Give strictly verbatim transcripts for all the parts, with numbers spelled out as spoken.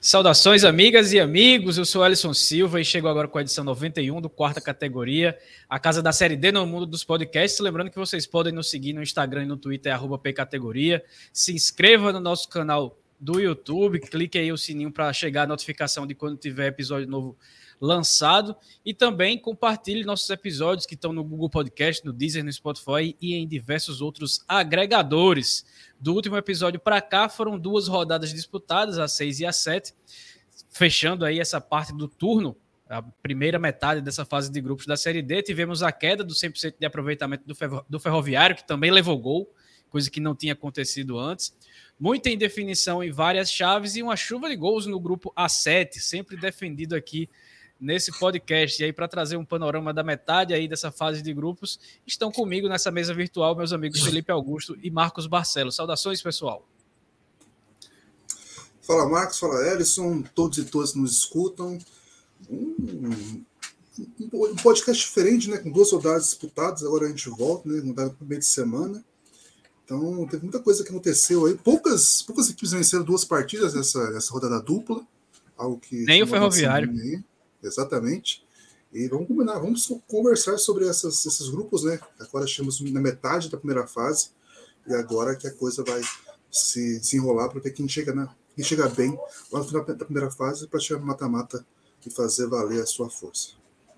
Saudações, amigas e amigos, eu sou Alisson Silva e chego agora com a edição noventa e um do Quarta Categoria, a casa da Série D no mundo dos podcasts. Lembrando que vocês podem nos seguir no Instagram e no Twitter, arroba Pcategoria. Se inscreva no nosso canal do YouTube, clique aí o sininho para chegar a notificação de quando tiver episódio novo lançado e também compartilhe nossos episódios que estão no Google Podcast, no Deezer, no Spotify e em diversos outros agregadores. Do último episódio para cá foram duas rodadas disputadas, a seis e a sete, fechando aí essa parte do turno, a primeira metade dessa fase de grupos da Série D. Tivemos a queda do cem por cento de aproveitamento do, ferro, do Ferroviário, que também levou gol, coisa que não tinha acontecido antes. Muita indefinição em várias chaves e uma chuva de gols no grupo A sete, sempre defendido aqui nesse podcast. E aí, para trazer um panorama da metade aí dessa fase de grupos, estão comigo nessa mesa virtual meus amigos Felipe Augusto e Marcos Barcelos. Saudações, pessoal. Fala, Marcos. Fala, Ellison. Todos e todas nos escutam. Um, um podcast diferente, né? Com duas rodadas disputadas. Agora a gente volta, né? Rodada no meio de semana. Então, teve muita coisa que aconteceu aí. Poucas, poucas equipes venceram duas partidas nessa, nessa rodada dupla. Algo que nem o Ferroviário. Aí. Exatamente. E vamos combinar, vamos conversar sobre essas, esses grupos, né? Agora estamos na metade da primeira fase e agora que a coisa vai se desenrolar para ver quem chega, na, quem chega bem lá no final da primeira fase para chegar no mata-mata e fazer valer a sua força.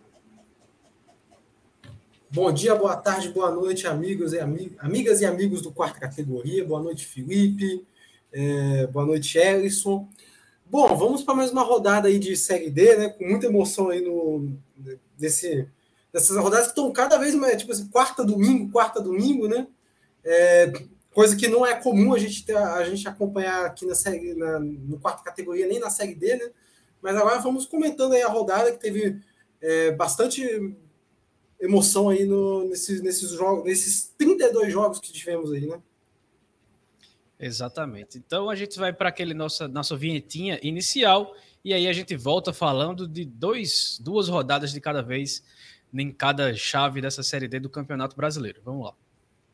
Bom dia, boa tarde, boa noite, amigos e amig- amigas e amigos do Quarta Categoria. Boa noite, Felipe. É, boa noite, Ellison. Bom, vamos para mais uma rodada aí de Série D, né? Com muita emoção aí no, nesse, nessas rodadas que estão cada vez mais, tipo assim, quarta domingo, quarta domingo, né? É, coisa que não é comum a gente, ter, a gente acompanhar aqui na série, na, no Quarta Categoria, nem na Série D, né? Mas agora vamos comentando aí a rodada que teve é, bastante emoção aí no, nesses, nesses, jogos, nesses trinta e dois jogos que tivemos aí, né? Exatamente. Então a gente vai para aquele nossa, nossa vinhetinha inicial e aí a gente volta falando de dois, duas rodadas de cada vez em cada chave dessa Série D do Campeonato Brasileiro. Vamos lá.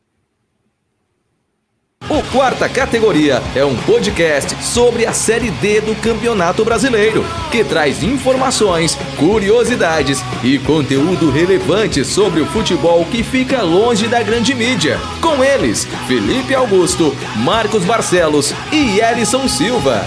O Quarta Categoria é um podcast sobre a Série D do Campeonato Brasileiro, que traz informações, curiosidades e conteúdo relevante sobre o futebol que fica longe da grande mídia. Com eles, Felipe Augusto, Marcos Barcelos e Ellison Silva.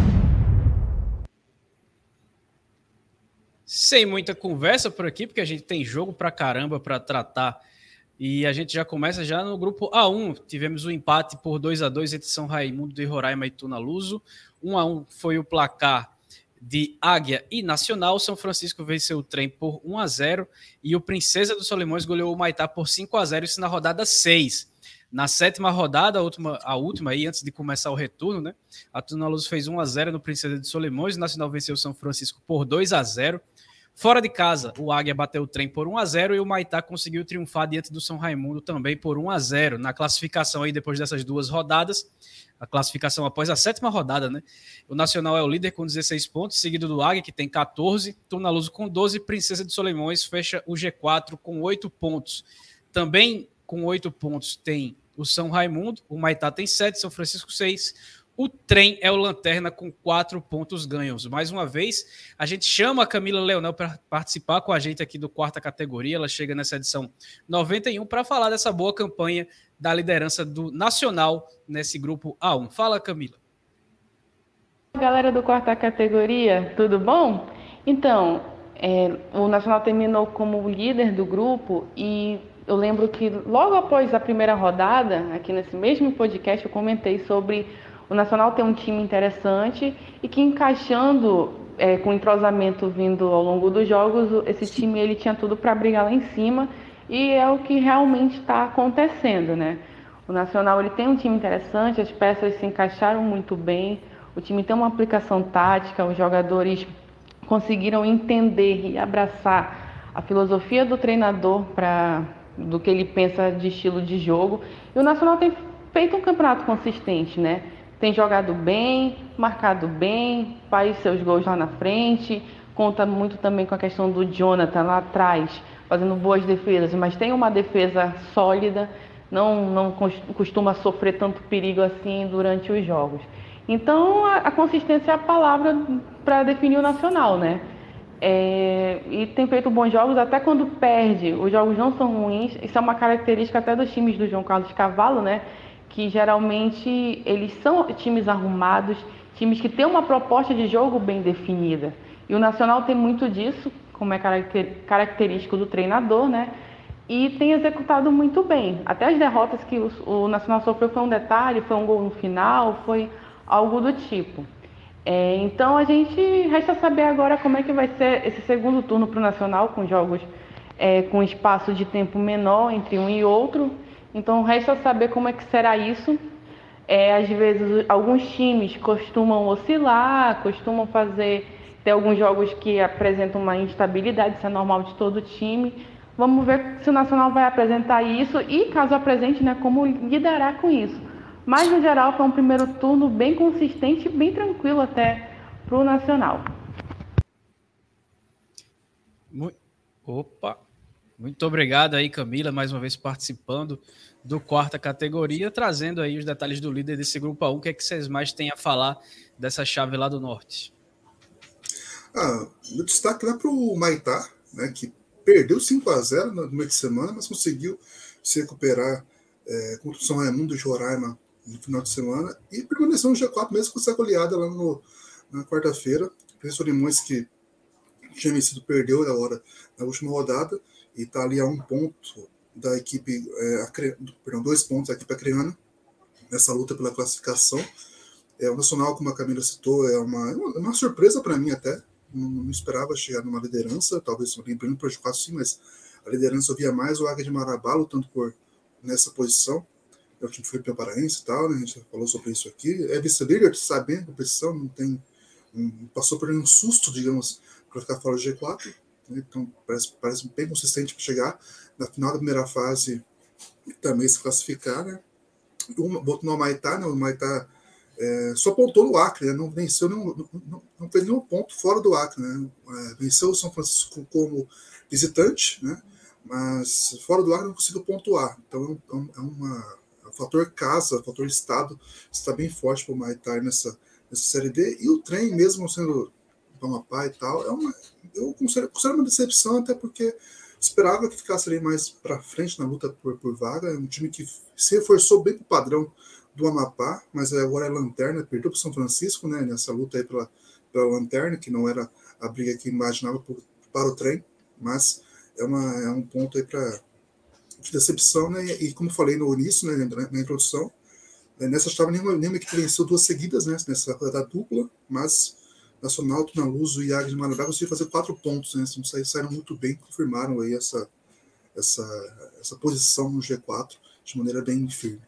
Sem muita conversa por aqui, porque a gente tem jogo pra caramba para tratar. E a gente já começa já no grupo A um. Tivemos o um empate por dois a dois entre São Raimundo de Roraima e Tunaluso. um a um foi o placar de Águia e Nacional. São Francisco venceu o Trem por um a zero. E o Princesa dos Solimões goleou o Maitá por cinco a zero. Isso na rodada seis. Na sétima rodada, a última, a última aí, antes de começar o retorno, né? A Tunaluso fez um a zero no Princesa dos Solimões. O Nacional venceu o São Francisco por dois a zero. Fora de casa, o Águia bateu o Trem por um a zero e o Maitá conseguiu triunfar diante do São Raimundo também por um a zero. Na classificação aí, depois dessas duas rodadas, a classificação após a sétima rodada, né? O Nacional é o líder com dezesseis pontos, seguido do Águia, que tem catorze, Tunaluso com doze, Princesa de Solimões fecha o G quatro com oito pontos. Também com oito pontos tem o São Raimundo, o Maitá tem sete, São Francisco seis. O Trem é o lanterna com quatro pontos ganhos. Mais uma vez, a gente chama a Camila Leonel para participar com a gente aqui do Quarta Categoria. Ela chega nessa edição noventa e um para falar dessa boa campanha da liderança do Nacional nesse grupo A um. Fala, Camila. Galera do Quarta Categoria, tudo bom? Então, é, o Nacional terminou como líder do grupo e eu lembro que logo após a primeira rodada, aqui nesse mesmo podcast, eu comentei sobre o Nacional tem um time interessante e que encaixando é, com o entrosamento vindo ao longo dos jogos, esse time ele tinha tudo para brigar lá em cima e é o que realmente está acontecendo, né? O Nacional ele tem um time interessante, as peças se encaixaram muito bem, o time tem uma aplicação tática, os jogadores conseguiram entender e abraçar a filosofia do treinador para do que ele pensa de estilo de jogo. E o Nacional tem feito um campeonato consistente, né? Tem jogado bem, marcado bem, faz seus gols lá na frente, conta muito também com a questão do Jonathan lá atrás, fazendo boas defesas, mas tem uma defesa sólida, não, não costuma sofrer tanto perigo assim durante os jogos. Então, a, a consistência é a palavra para definir o Nacional, né? É, e tem feito bons jogos, até quando perde, os jogos não são ruins. Isso é uma característica até dos times do João Carlos Cavalo, né? Que geralmente eles são times arrumados, times que têm uma proposta de jogo bem definida. E o Nacional tem muito disso, como é caracter, característico do treinador, né? E tem executado muito bem. Até as derrotas que o, o Nacional sofreu foi um detalhe, foi um gol no final, foi algo do tipo. É, então a gente resta saber agora como é que vai ser esse segundo turno para o Nacional, com jogos é, com espaço de tempo menor entre um e outro. Então resta saber como é que será isso. É, às vezes alguns times costumam oscilar, costumam fazer ter alguns jogos que apresentam uma instabilidade, isso é normal de todo time. Vamos ver se o Nacional vai apresentar isso e, caso apresente, né, como lidará com isso. Mas, no geral, foi um primeiro turno bem consistente e bem tranquilo até para o Nacional. Opa! Muito obrigado aí, Camila, mais uma vez participando do Quarta Categoria, trazendo aí os detalhes do líder desse grupo A um. O que é que vocês mais têm a falar dessa chave lá do Norte? Ah, o destaque lá para o Maitá, né, que perdeu cinco a zero no meio de semana, mas conseguiu se recuperar é, contra o São Raimundo de Roraima no final de semana e permaneceu no G quatro mesmo com essa goleada lá no, na quarta-feira. O professor Limões, que tinha vencido, perdeu agora na última rodada e está ali a um ponto da equipe, é, a, perdão, dois pontos da equipe acreana nessa luta pela classificação. É, o Nacional, como a Camila citou, é uma, uma surpresa para mim até. Não, não esperava chegar numa liderança, talvez lembrando para o G quatro sim, mas a liderança eu via mais o Águia de Marabá lutando por nessa posição. É o time foi paraense e tal, né? A gente já falou sobre isso aqui. É vice-líder, sabe bem a competição, não tem, um, passou por um susto, digamos, para ficar fora do G quatro. Né? Então parece, parece bem consistente para chegar na final da primeira fase e também se classificar, né? Botou no Maitá, né? O Maitá É, só pontou no Acre, né? Não venceu nenhum, não, não, não fez nenhum ponto fora do Acre, né? É, venceu o São Francisco como visitante, né? Mas fora do Acre não conseguiu pontuar. Então é, um, é uma, é um fator casa, fator estado está bem forte para o Maitá nessa, nessa Série D. E o trem, mesmo sendo do Amapá e tal, é uma, eu considero, considero uma decepção, até porque esperava que ficasse ali mais para frente na luta por, por vaga. É um time que se reforçou bem para o padrão do Amapá, mas agora é lanterna, perdeu para o São Francisco, né, nessa luta aí pela, pela lanterna, que não era a briga que imaginava por, para o trem, mas é, uma, é um ponto aí para de decepção, né, e, e como falei no início, né, na, na introdução, né, nessa estava nenhuma, nenhuma equipe venceu duas seguidas, né, nessa rodada dupla, mas Nacional, Tunaluso e Águia de Marabá conseguiram fazer quatro pontos, né, então saíram muito bem, confirmaram aí essa, essa, essa posição no G quatro de maneira bem firme.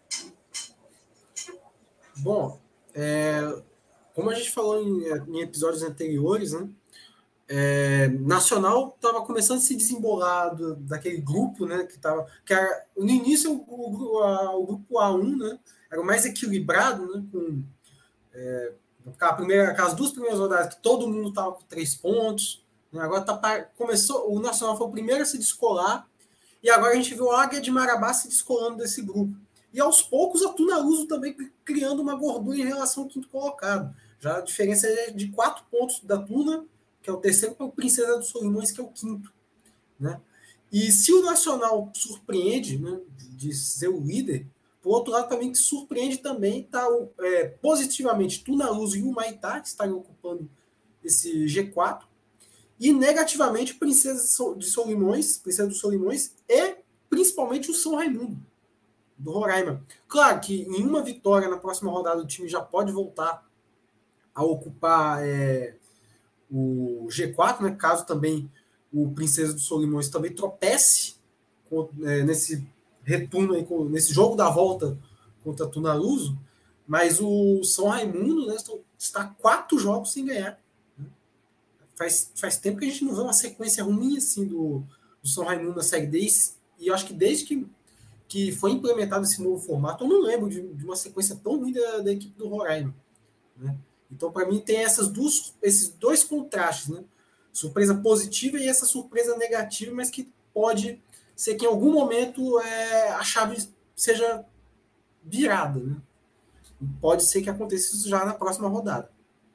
Bom, é, como a gente falou em, em episódios anteriores, né, é, Nacional estava começando a se desembolar do, daquele grupo, né, que estava, que era, no início o, o, a, o grupo A um, né, era o mais equilibrado, né, com é, a primeira, aquelas duas primeiras rodadas que todo mundo estava com três pontos, né, agora tá, começou, o Nacional foi o primeiro a se descolar e agora a gente viu a Águia de Marabá se descolando desse grupo. E aos poucos a Tunaluso também criando uma gordura em relação ao quinto colocado. Já a diferença é de quatro pontos da Tuna, que é o terceiro, para o Princesa dos Solimões, que é o quinto. Né? E se o Nacional surpreende, né, de ser o líder, por outro lado também que surpreende também está é, positivamente Tunaluso e o Maitá, que estarem ocupando esse G quatro, e negativamente Princesa de Solimões, Princesa dos Solimões e principalmente o São Raimundo do Roraima. Claro que em uma vitória na próxima rodada o time já pode voltar a ocupar é, o G quatro, né? Caso também o Princesa dos Solimões também tropece com, é, nesse retorno aí, com, nesse jogo da volta contra a Tunaluso, mas o São Raimundo, né, está quatro jogos sem ganhar. Né? Faz, faz tempo que a gente não vê uma sequência ruim assim do, do São Raimundo na Série D, e eu acho que desde que que foi implementado esse novo formato, eu não lembro de, de uma sequência tão ruim da, da equipe do Roraima. Né? Então, para mim, tem essas duas, esses dois contrastes, né? Surpresa positiva e essa surpresa negativa, mas que pode ser que em algum momento é, a chave seja virada. Né? Pode ser que aconteça isso já na próxima rodada.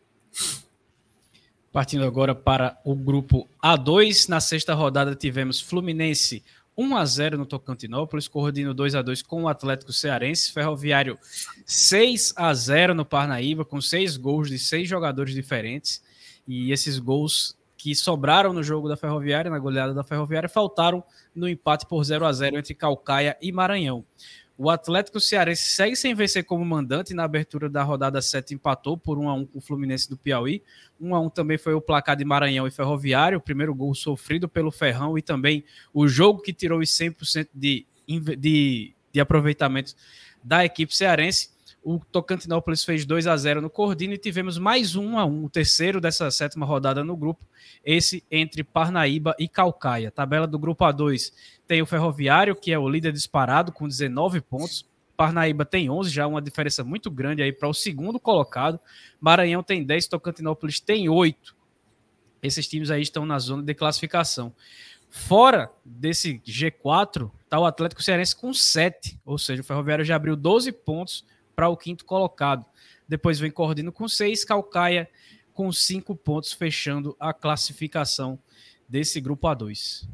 Partindo agora para o grupo A dois, na sexta rodada tivemos Fluminense um a zero no Tocantinópolis, Corradino dois a dois com o Atlético Cearense, Ferroviário seis a zero no Parnaíba, com seis gols de seis jogadores diferentes, e esses gols que sobraram no jogo da Ferroviária, na goleada da Ferroviária, faltaram no empate por zero a zero entre Caucaia e Maranhão. O Atlético Cearense segue sem vencer como mandante. Na abertura da rodada sete empatou por um a um com o Fluminense do Piauí. um a um também foi o placar de Maranhão e Ferroviário, o primeiro gol sofrido pelo Ferrão e também o jogo que tirou os cem por cento de, de, de aproveitamento da equipe cearense. O Tocantinópolis fez dois a zero no Cordino e tivemos mais um a um, o terceiro dessa sétima rodada no grupo, esse entre Parnaíba e Caucaia. Tabela do grupo A dois tem o Ferroviário, que é o líder disparado, com dezenove pontos. Parnaíba tem onze, já uma diferença muito grande aí para o segundo colocado. Maranhão tem dez, Tocantinópolis tem oito. Esses times aí estão na zona de classificação. Fora desse G quatro, está o Atlético Cearense com sete, ou seja, o Ferroviário já abriu doze pontos para o quinto colocado. Depois vem Cordino com seis, Caucaia com cinco pontos, fechando a classificação desse grupo A dois.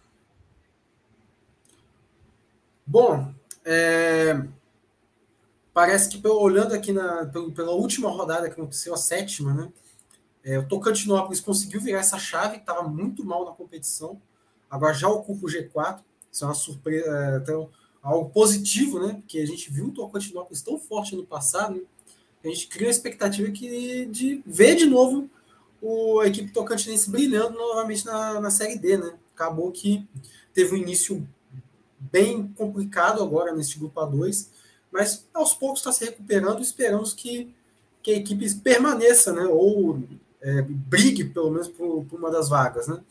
Bom, é... parece que olhando aqui na, pela última rodada que aconteceu, a sétima, né? É, o Tocantinópolis conseguiu virar essa chave, que estava muito mal na competição. Agora já ocupa o G quatro. Isso é uma surpresa, é, então, algo positivo, né? Porque a gente viu o Tocantinópolis tão forte no passado, né? A gente cria a expectativa que, de ver de novo o, a equipe tocantinense brilhando novamente na, na Série D, né? Acabou que teve um início bem complicado agora nesse grupo A dois, mas aos poucos está se recuperando e esperamos que, que a equipe permaneça, né? Ou é, brigue pelo menos por, por uma das vagas, né?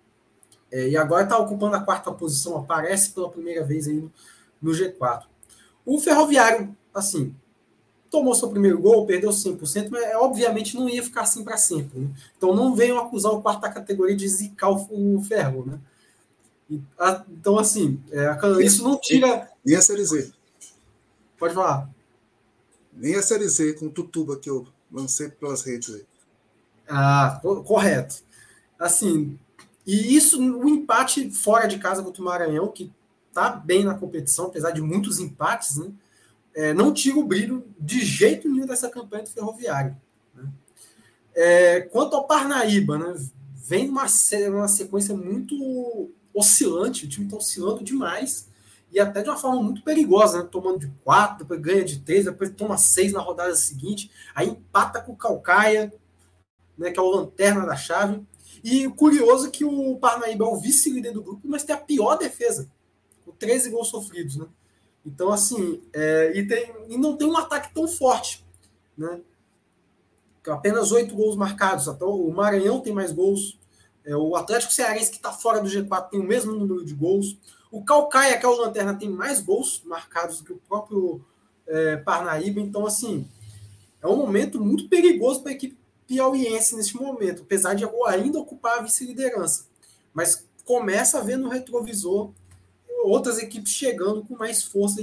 É, e agora está ocupando a quarta posição, aparece pela primeira vez aí no, no G quatro. O Ferroviário, assim, tomou seu primeiro gol, perdeu cem por cento, mas obviamente não ia ficar assim para sempre, né? Então não venham acusar o quarta categoria de zicar o, o Ferro, né? E, a, então, assim, é, isso não tira... Nem a Série Z. Pode falar. Nem a Série Z com o Tutuba que eu lancei pelas redes aí. Ah, correto. Assim, e isso, o empate fora de casa contra o Maranhão, que tá bem na competição, apesar de muitos empates, né? É, não tira o brilho de jeito nenhum dessa campanha do Ferroviário, né? É, quanto ao Parnaíba, né? Vem uma, uma sequência muito oscilante, o time está oscilando demais e até de uma forma muito perigosa, né? Tomando de quatro, depois ganha de três, depois toma seis na rodada seguinte, aí empata com o Caucaia, né, que é o lanterna da chave. E o curioso é que o Parnaíba é o vice-líder do grupo, mas tem a pior defesa, com treze gols sofridos, né? Então, assim, é, e, tem, e não tem um ataque tão forte, né? Apenas oito gols marcados. Então, o Maranhão tem mais gols. É, o Atlético Cearense, que está fora do G quatro, tem o mesmo número de gols. O Caucaia, que é o lanterna, tem mais gols marcados do que o próprio é, Parnaíba. Então, assim, é um momento muito perigoso para a equipe piauiense neste momento, apesar de ainda ocupar a vice-liderança. Mas começa a ver no retrovisor outras equipes chegando com mais força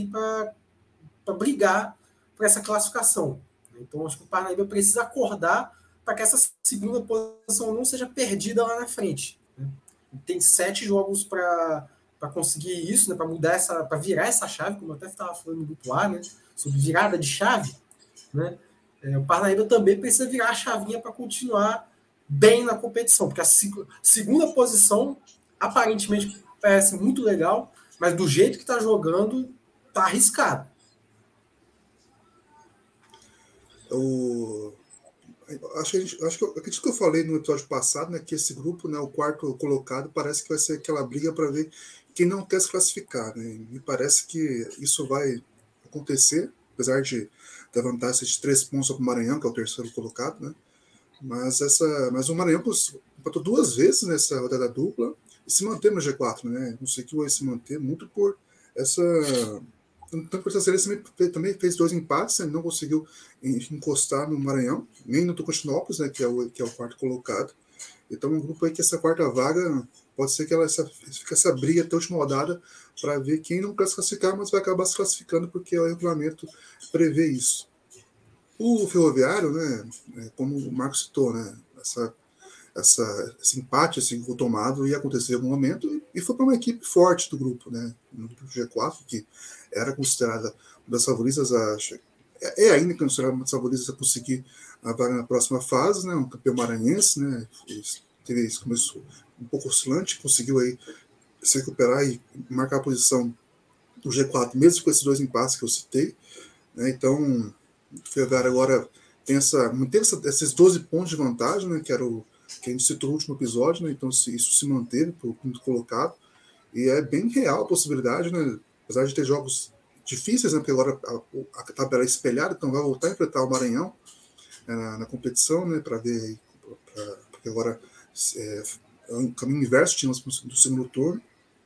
para brigar por essa classificação. Então, acho que o Parnaíba precisa acordar para que essa segunda posição não seja perdida lá na frente, né? Tem sete jogos para conseguir isso, né? Para mudar essa, para virar essa chave, como eu até estava falando no grupo A, né? Sobre virada de chave, né? É, o Parnaíba também precisa virar a chavinha para continuar bem na competição, porque a seg- segunda posição aparentemente parece muito legal, mas do jeito que está jogando, está arriscado. O... Acho que, a gente, acho que eu, acredito que eu falei no episódio passado, né, que esse grupo, né, o quarto colocado, parece que vai ser aquela briga para ver quem não quer se classificar, né? Me parece que isso vai acontecer, apesar de levantar esses três pontos para o Maranhão, que é o terceiro colocado, né? Mas, essa, mas o Maranhão empatou duas vezes nessa rodada dupla e se manteve no G quatro, né? Não sei que vai se manter muito por essa... Tanto por essa série também, também fez dois empates, né? Não conseguiu encostar no Maranhão, nem no Tocantinópolis, né? Que é, o, que é o quarto colocado. Então, um grupo aí que essa quarta vaga pode ser que ela essa, fique essa briga até a última rodada para ver quem não quer se classificar, mas vai acabar se classificando porque o regulamento prevê isso. O Ferroviário, né, como o Marcos citou, né, essa, essa, esse empate, esse gol tomado ia acontecer em algum momento, e, e foi para uma equipe forte do grupo, né, no grupo G quatro, que era considerada uma das favoritas, a, é ainda considerada uma das favoritas a conseguir a vaga na próxima fase, né, um campeão maranhense, né, teve isso, começou um pouco oscilante, conseguiu aí se recuperar e marcar a posição do G quatro, mesmo com esses dois empates que eu citei, né, então o Ferroviário agora tem essa, manteve essa, esses doze pontos de vantagem, né, que era o que a gente citou no último episódio, né, então se, isso se manteve para o quinto colocado, e é bem real a possibilidade, né, apesar de ter jogos difíceis, né, porque agora a, a tabela é espelhada, então vai voltar a enfrentar o Maranhão é, na, na competição, né, para ver, pra, porque agora é, é um caminho inverso tínhamos do segundo turno,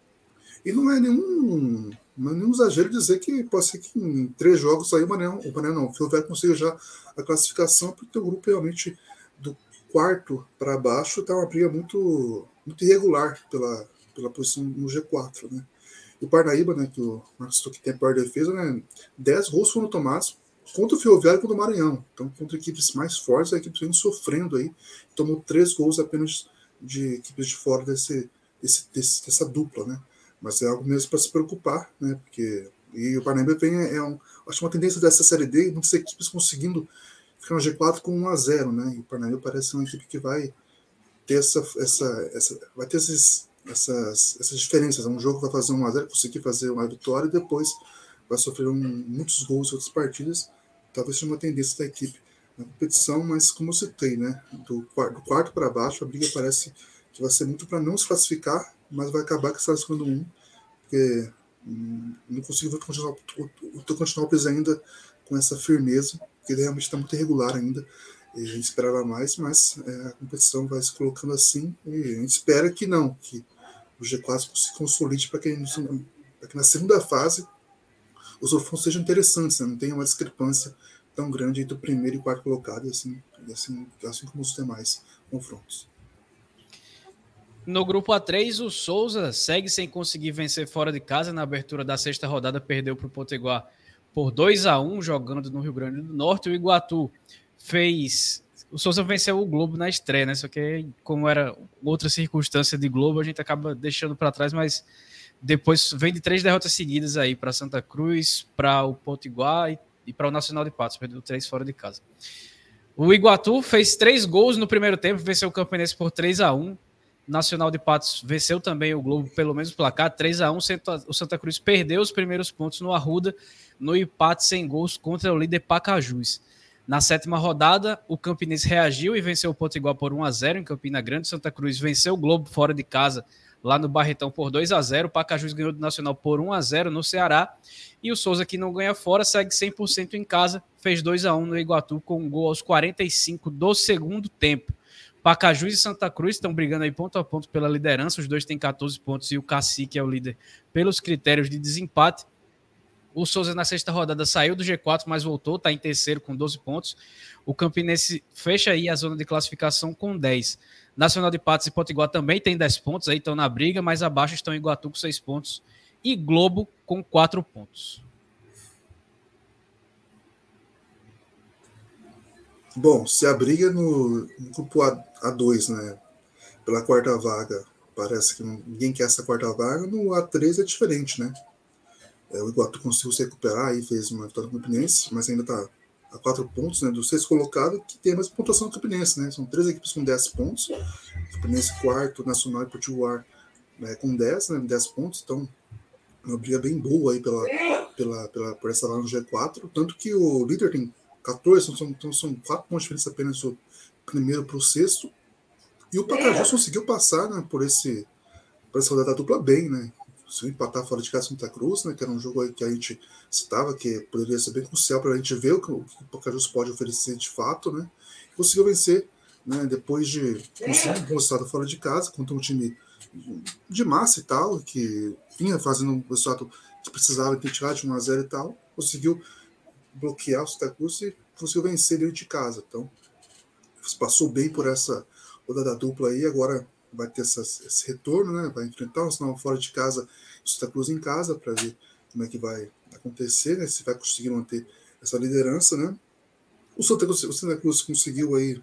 e não é nenhum, não é nenhum exagero dizer que pode ser que em três jogos aí o Maranhão, o Maranhão não, o Ferroviário consiga já a classificação, porque o grupo realmente do quarto para baixo está uma briga muito, muito irregular pela, pela posição no G quatro, né? E o Parnaíba, né, que o Marcos que tem a pior defesa, né, dez gols foram tomados contra o Ferroviário e contra o Maranhão. Então, contra equipes mais fortes, a equipe vem sofrendo aí, tomou três gols apenas de equipes de fora desse, desse, desse, dessa dupla, né? Mas é algo mesmo para se preocupar, né? Porque e o Parnaíba vem é, é um, acho uma tendência dessa série D, muitas equipes conseguindo ficar no G quatro com um a zero, né? E o Parnaíba parece ser uma equipe que vai ter essa, essa, essa vai ter esses, essas, essas diferenças. Um jogo vai fazer um a zero, conseguir fazer uma vitória e depois vai sofrer um, muitos gols em outras partidas. Talvez seja uma tendência da equipe na competição, mas como eu citei, né? Do quarto, do quarto para baixo, a briga parece que vai ser muito para não se classificar, mas vai acabar com essa segunda um, porque hum, não consigo continuar, continuar o Pires ainda com essa firmeza, porque ele realmente está muito irregular ainda. A gente esperava mais, mas é, a competição vai se colocando assim, e a gente espera que não, que o G quatro se consolide para que, que na segunda fase os confrontos sejam interessantes, né? Não tenha uma discrepância tão grande entre o primeiro e o quarto colocado, assim, assim, assim como os demais confrontos. No grupo A três, o Souza segue sem conseguir vencer fora de casa. Na abertura da sexta rodada, perdeu para o Potiguar por dois a um, jogando no Rio Grande do Norte. O Iguatu fez... O Souza venceu o Globo na estreia, né? Só que, como era outra circunstância de Globo, a gente acaba deixando para trás, mas depois vem de três derrotas seguidas aí para Santa Cruz, para o Potiguar e, e para o Nacional de Patos. Perdeu três fora de casa. O Iguatu fez três gols no primeiro tempo, venceu o Campinense por três a um. Nacional de Patos venceu também o Globo pelo mesmo placar, três a um. O Santa Cruz perdeu os primeiros pontos no Arruda, no empate sem gols contra o líder Pacajus. Na sétima rodada, o Campinense reagiu e venceu o Potiguar por um a zero em Campina Grande. Santa Cruz venceu o Globo fora de casa, lá no Barretão, por dois a zero. O Pacajus ganhou do Nacional por um a zero no Ceará. E o Souza, que não ganha fora, segue cem por cento em casa, fez dois a um no Iguatu com um gol aos quarenta e cinco do segundo tempo. Pacajus e Santa Cruz estão brigando aí ponto a ponto pela liderança, os dois têm catorze pontos e o Cacique é o líder pelos critérios de desempate. O Souza na sexta rodada saiu do G quatro, mas voltou, está em terceiro com doze pontos. O Campinense fecha aí a zona de classificação com dez. Nacional de Patos e Potiguar também tem dez pontos, aí estão na briga, mas abaixo estão Iguatu com seis pontos e Globo com quatro pontos. Bom, se a briga no, no grupo A dois, né, pela quarta vaga, parece que ninguém quer essa quarta vaga, no A três é diferente, né? É, o Iguatu conseguiu se recuperar e fez uma vitória no Campinense, mas ainda está a quatro pontos, né, do sexto colocado, que tem a mesma pontuação do Campinense, né? São três equipes com dez pontos, Campinense quarto, Nacional e Potiguar, né, com dez, né, dez pontos, então uma briga bem boa aí pela, pela, pela, por essa lá no G quatro, tanto que o líder tem catorze, então são, são quatro pontos de diferença apenas do primeiro para o sexto. E o Pacajus conseguiu passar, né, por, esse, por essa rodada dupla bem, né? Conseguiu empatar fora de casa Santa Cruz, né, que era um jogo aí que a gente citava, que poderia ser bem crucial para a gente ver o que o Pacajus pode oferecer de fato, né? Conseguiu vencer, né, depois de conseguir um bom resultado fora de casa, contra um time de massa e tal, que vinha fazendo um resultado que precisava ter tirado de um a zero e tal, conseguiu bloquear o Santa Cruz e conseguiu vencer dentro de casa. Então, passou bem por essa rodada dupla aí, agora vai ter essa, esse retorno, né? Vai enfrentar o Nacional fora de casa e o Santa Cruz em casa para ver como é que vai acontecer, né? Se vai conseguir manter essa liderança, né? O Santa Cruz, o Santa Cruz conseguiu aí,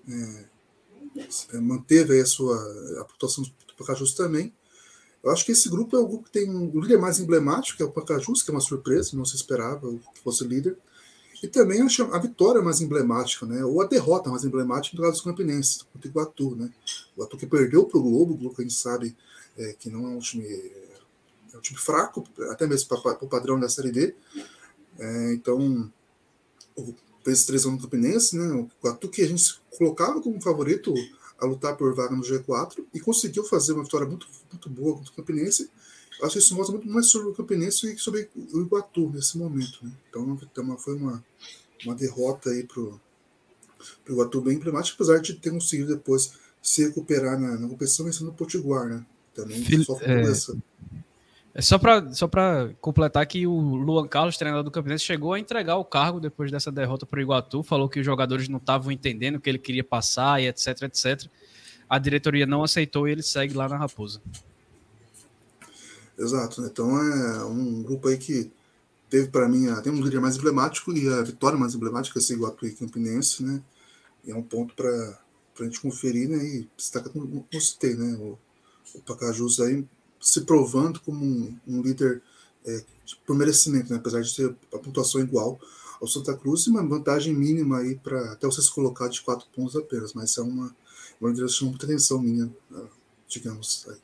é, manteve aí a sua a pontuação do Pacajus também. Eu acho que esse grupo é o grupo que tem o líder mais emblemático, que é o Pacajus, que é uma surpresa, não se esperava que fosse líder. E também a vitória mais emblemática, né? Ou a derrota mais emblemática do lado dos Campinenses, contra o Iguatu, né? O Iguatu que perdeu para o Globo, o Globo que a gente sabe é, que não é um time, é um time fraco, até mesmo para o padrão da Série D. É, então, fez três anos no Campinense, né? O Iguatu que a gente colocava como favorito a lutar por vaga no G quatro e conseguiu fazer uma vitória muito, muito boa contra o Campinense. Eu acho que isso mostra muito mais sobre o Campinense e sobre o Iguatu nesse momento, né? Então foi uma, uma derrota aí pro, pro Iguatu bem emblemática, apesar de ter conseguido depois se recuperar na, na competição vencendo o Potiguar, né? Também Fil- só é, essa. É só para só para completar que o Luan Carlos, treinador do Campinense, chegou a entregar o cargo depois dessa derrota para o Iguatu, falou que os jogadores não estavam entendendo o que ele queria passar e etc, etc. A diretoria não aceitou e ele segue lá na Raposa. Exato, né? Então é um grupo aí que teve para mim, a, tem um líder mais emblemático e a vitória mais emblemática, esse Iguatu e Campinense, né? E é um ponto para a gente conferir, né? E destaca como eu citei, né? O, o Pacajus aí se provando como um, um líder é, por merecimento, né? Apesar de ter a pontuação igual ao Santa Cruz e uma vantagem mínima aí para até você se colocar de quatro pontos apenas, mas é uma, uma liderança que chama muita atenção minha, digamos aí.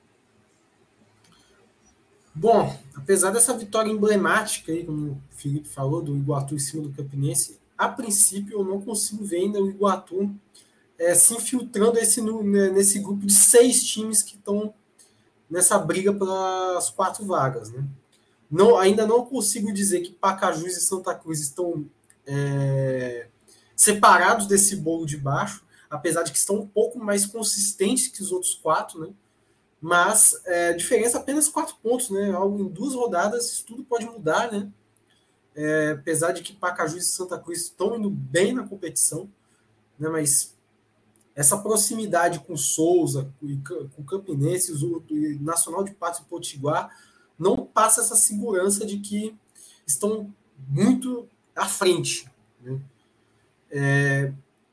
Bom, apesar dessa vitória emblemática aí, como o Felipe falou, do Iguatu em cima do Campinense, a princípio eu não consigo ver ainda o Iguatu é, se infiltrando esse, nesse grupo de seis times que estão nessa briga pelas quatro vagas, né? Não, ainda não consigo dizer que Pacajus e Santa Cruz estão é, separados desse bolo de baixo, apesar de que estão um pouco mais consistentes que os outros quatro, né? Mas é, diferença apenas quatro pontos, né? Algo em duas rodadas, tudo pode mudar, né? É, apesar de que Pacajus e Santa Cruz estão indo bem na competição, né? Mas essa proximidade com Souza, com Campinense, o Nacional de Patos e Potiguar, não passa essa segurança de que estão muito à frente, né? É,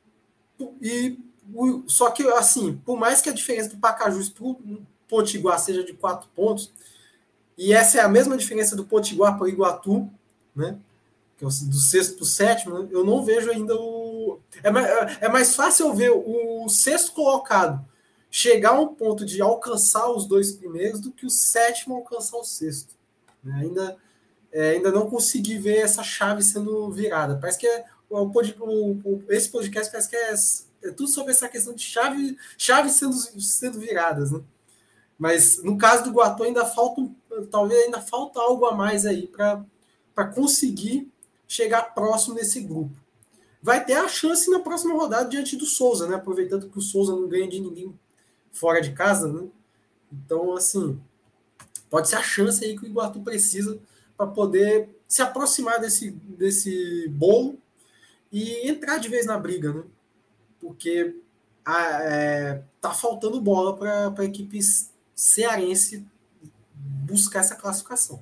e só que, assim, por mais que a diferença do Pacajus para o Potiguar seja de quatro pontos, e essa é a mesma diferença do Potiguar para o Iguatu, né? Que é do sexto para o sétimo, né? Eu não vejo ainda o... É mais, é mais fácil eu ver o sexto colocado chegar a um ponto de alcançar os dois primeiros do que o sétimo alcançar o sexto. Né? Ainda, é, ainda não consegui ver essa chave sendo virada. Parece que é, o, o, o, esse podcast parece que é, é tudo sobre essa questão de chave, chave sendo, sendo viradas, né? Mas no caso do Iguatu ainda falta, talvez ainda falta algo a mais aí para conseguir chegar próximo desse grupo. Vai ter a chance na próxima rodada diante do Souza, né? Aproveitando que o Souza não ganha de ninguém fora de casa, né? Então, assim, pode ser a chance aí que o Iguatu precisa para poder se aproximar desse, desse bolo e entrar de vez na briga, né? Porque a, é, tá faltando bola para a equipe cearense buscar essa classificação.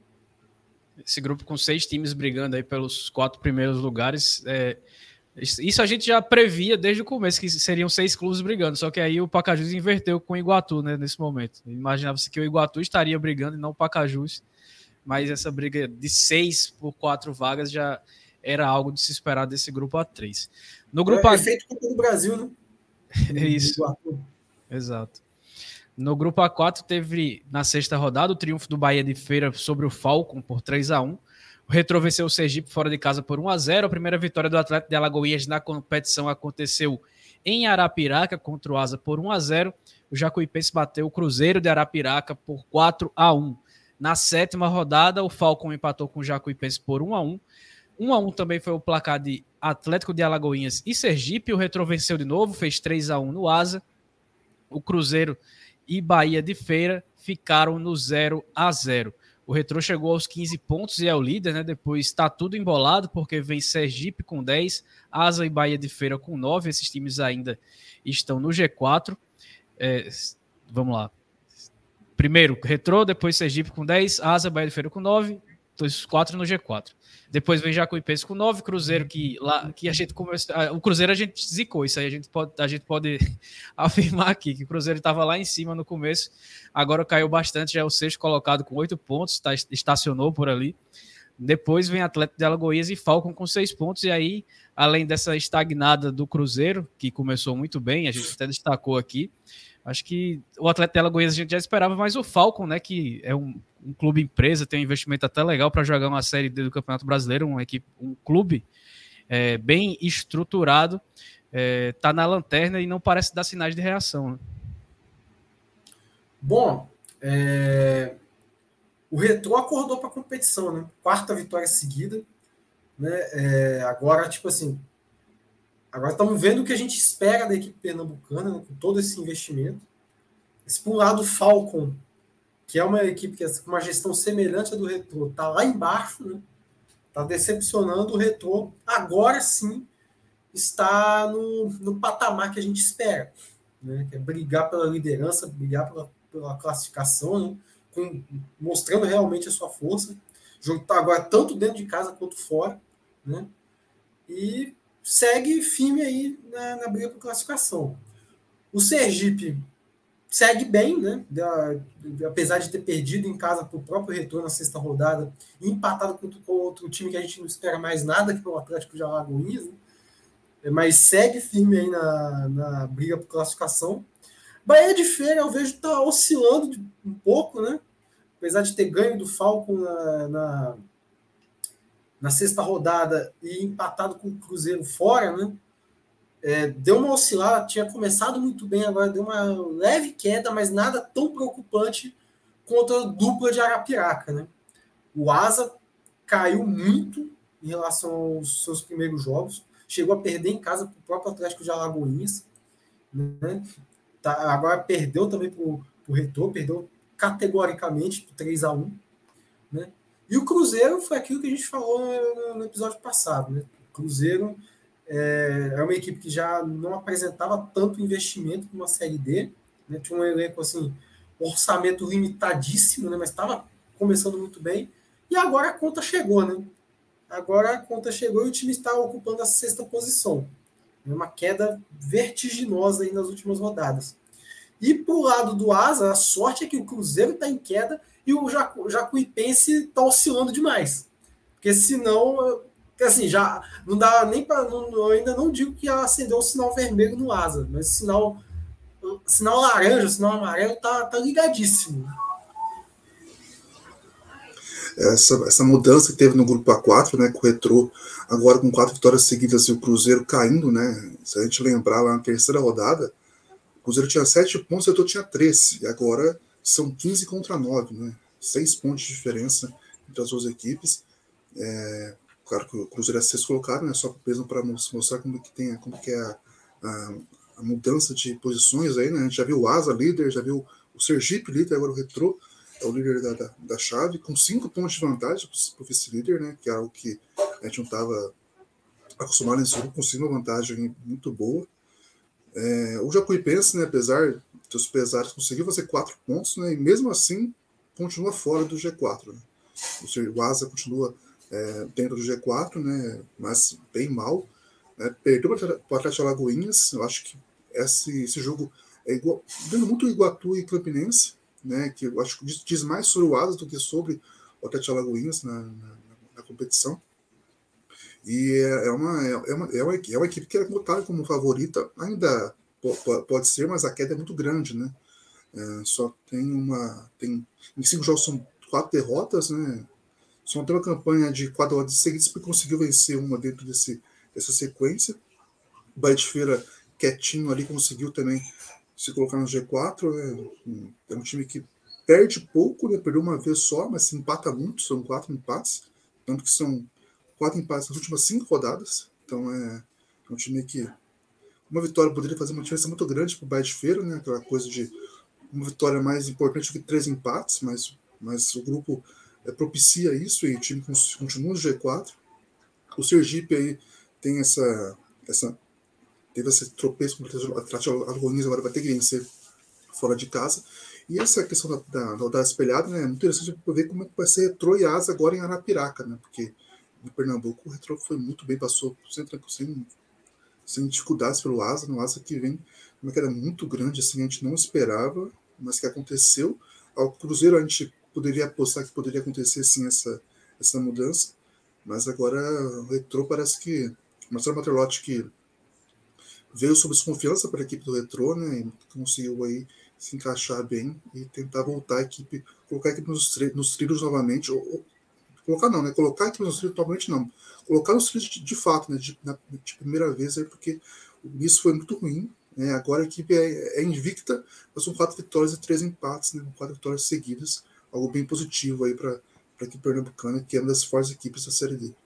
Esse grupo com seis times brigando aí pelos quatro primeiros lugares, é, isso a gente já previa desde o começo, que seriam seis clubes brigando, só que aí o Pacajus inverteu com o Iguatu, né, nesse momento. Imaginava-se que o Iguatu estaria brigando e não o Pacajus, mas essa briga de seis por quatro vagas já era algo de se esperar desse grupo A três. No grupo é, A... é feito com o Brasil, né? É isso. Exato. No grupo A quatro teve, na sexta rodada, o triunfo do Bahia de Feira sobre o Falcon por três a um. O Retrô venceu o Sergipe fora de casa por um a zero. A primeira vitória do Atlético de Alagoinhas na competição aconteceu em Arapiraca contra o Asa por um a zero. O Jacuipense bateu o Cruzeiro de Arapiraca por quatro a um. Na sétima rodada, o Falcon empatou com o Jacuipense por um a um. um a um também foi o placar de Atlético de Alagoinhas e Sergipe. O Retrô venceu de novo, fez três a um no Asa. O Cruzeiro e Bahia de Feira ficaram no zero a zero. O Retrô chegou aos quinze pontos e é o líder, né? Depois está tudo embolado, porque vem Sergipe com dez, Asa e Bahia de Feira com nove. Esses times ainda estão no G quatro. É, vamos lá. Primeiro, Retrô, depois Sergipe com dez, Asa, Bahia de Feira com nove. os quatro no G quatro. Depois vem Jacuipense com nove, Cruzeiro que lá que a gente começou, o Cruzeiro a gente zicou, isso aí a gente pode, a gente pode afirmar aqui que o Cruzeiro estava lá em cima no começo, agora caiu bastante, já é o sexto colocado com oito pontos, tá, estacionou por ali. Depois vem Atlético de Alagoas e Falcon com seis pontos, e aí, além dessa estagnada do Cruzeiro, que começou muito bem, a gente até destacou aqui, acho que o Atlético de Alagoas a gente já esperava, mas o Falcon, né, que é um, um clube empresa, tem um investimento até legal para jogar uma Série D do Campeonato Brasileiro, uma equipe, um clube é, bem estruturado, é, tá na lanterna e não parece dar sinais de reação. Né? Bom, é... o Retrô acordou para a competição, né? Quarta vitória seguida, né? É... Agora, tipo assim, agora estamos vendo o que a gente espera da equipe pernambucana, né? Com todo esse investimento. Esse, por um lado, o Falcon, que é uma equipe que com uma gestão semelhante à do Retrô, está lá embaixo, né? Está decepcionando. O Retrô, agora sim, está no, no patamar que a gente espera, né? Que é brigar pela liderança, brigar pela, pela classificação, né? Com, mostrando realmente a sua força. O jogo está agora tanto dentro de casa quanto fora, né? E segue firme aí na, na briga por classificação. O Sergipe segue bem, né? Da, apesar de ter perdido em casa para o próprio Retrô na sexta rodada, e empatado com, com outro time que a gente não espera mais nada, que é o Atlético de Alagoas, né? Mas segue firme aí na, na briga por classificação. Bahia de Feira, eu vejo, está oscilando um pouco, né? Apesar de ter ganho do Falcon na, na, na sexta rodada e empatado com o Cruzeiro fora, né? É, deu uma oscilada, tinha começado muito bem, agora deu uma leve queda, mas nada tão preocupante contra a dupla de Arapiraca, né? O Asa caiu muito em relação aos seus primeiros jogos, chegou a perder em casa para o próprio Atlético de Alagoas, né? Tá, agora perdeu também para o Retrô, perdeu categoricamente por três a um, né? E o Cruzeiro foi aquilo que a gente falou no, no episódio passado, né? O Cruzeiro é, é uma equipe que já não apresentava tanto investimento numa Série D, né? Tinha um elenco assim, orçamento limitadíssimo, né? Mas estava começando muito bem, e agora a conta chegou, né? Agora a conta chegou e o time está ocupando a sexta posição. É uma queda vertiginosa aí nas últimas rodadas. E pro lado do Asa, a sorte é que o Cruzeiro está em queda e o Jacu, Jacuipense está oscilando demais. Porque senão, assim, já não dá nem para. Eu ainda não digo que acendeu o sinal vermelho no Asa, mas o sinal, o sinal laranja, o sinal amarelo tá, tá ligadíssimo. Essa, essa mudança que teve no grupo A quatro, né, com o Retrô, agora com quatro vitórias seguidas e o Cruzeiro caindo, né? Se a gente lembrar lá na terceira rodada, o Cruzeiro tinha sete pontos, o Retrô tinha treze, e agora são quinze contra nove, né? seis pontos de diferença entre as duas equipes. É, claro que o Cruzeiro é sexto colocado, né? Só mesmo para mostrar como que tem, como que é a, a, a mudança de posições aí, né? A gente já viu o Asa líder, já viu o Sergipe líder, agora o Retrô é o líder da, da, da chave, com cinco pontos de vantagem para o vice-líder, né? Que é algo que a gente não estava acostumado nesse grupo, com uma vantagem muito boa. É, o Jacuipense, né, apesar dos pesares, conseguiu fazer quatro pontos, né, e mesmo assim continua fora do G quatro. Né? O Asa continua é, dentro do G quatro, né, mas bem mal. Né, perdeu para o Atlético Alagoinhas. Eu acho que esse, esse jogo é igual, vendo muito o Iguatu e Campinense, né, que eu acho que diz, diz mais sobre o Asa do que sobre o Atlético Alagoinhas na, na, na competição. E é uma, é, uma, é, uma, é uma equipe que é botada como favorita, ainda pode ser, mas a queda é muito grande, né? É, só tem uma. Tem, em cinco jogos são quatro derrotas, né? Só tem uma campanha de quatro derrotas seguidas porque conseguiu vencer uma dentro desse, dessa sequência. O Bahia de Feira, quietinho ali, conseguiu também se colocar no G quatro. Né? É um time que perde pouco, né? Perdeu uma vez só, mas se empata muito, são quatro empates, tanto que são quatro empates nas últimas cinco rodadas. Então é um time que uma vitória poderia fazer uma diferença muito grande para o Bahia de Feira, né? Aquela coisa de uma vitória mais importante do que três empates, mas, mas o grupo é, propicia isso e o time continua no G quatro. O Sergipe aí tem essa, essa teve esse tropeço com o Atlético Alagoas, agora vai ter que vencer fora de casa. E essa questão da, da, da rodada espelhada, né, é muito interessante para ver como é que vai ser Retrô e Asa agora em Arapiraca, né, porque em Pernambuco o Retrô foi muito bem, passou sem, sem, sem dificuldades pelo Asa, no Asa que vem uma queda muito grande, assim, a gente não esperava, mas que aconteceu. Ao Cruzeiro a gente poderia apostar que poderia acontecer sim essa, essa mudança, mas agora o Retrô parece que Marcelo Materlotti, que veio sob desconfiança para a equipe do Retrô, né, e conseguiu aí se encaixar bem e tentar voltar a equipe, colocar a equipe nos, tri- nos trilhos novamente, ou, ou colocar não, né, colocar a equipe nos trilhos novamente não, colocar nos trilhos de, de fato, né, de, na, de primeira vez, aí, porque isso foi muito ruim, né, agora a equipe é, é invicta, mas são quatro vitórias e três empates, né, quatro vitórias seguidas, algo bem positivo aí para a equipe pernambucana, que é uma das fortes equipes da Série D.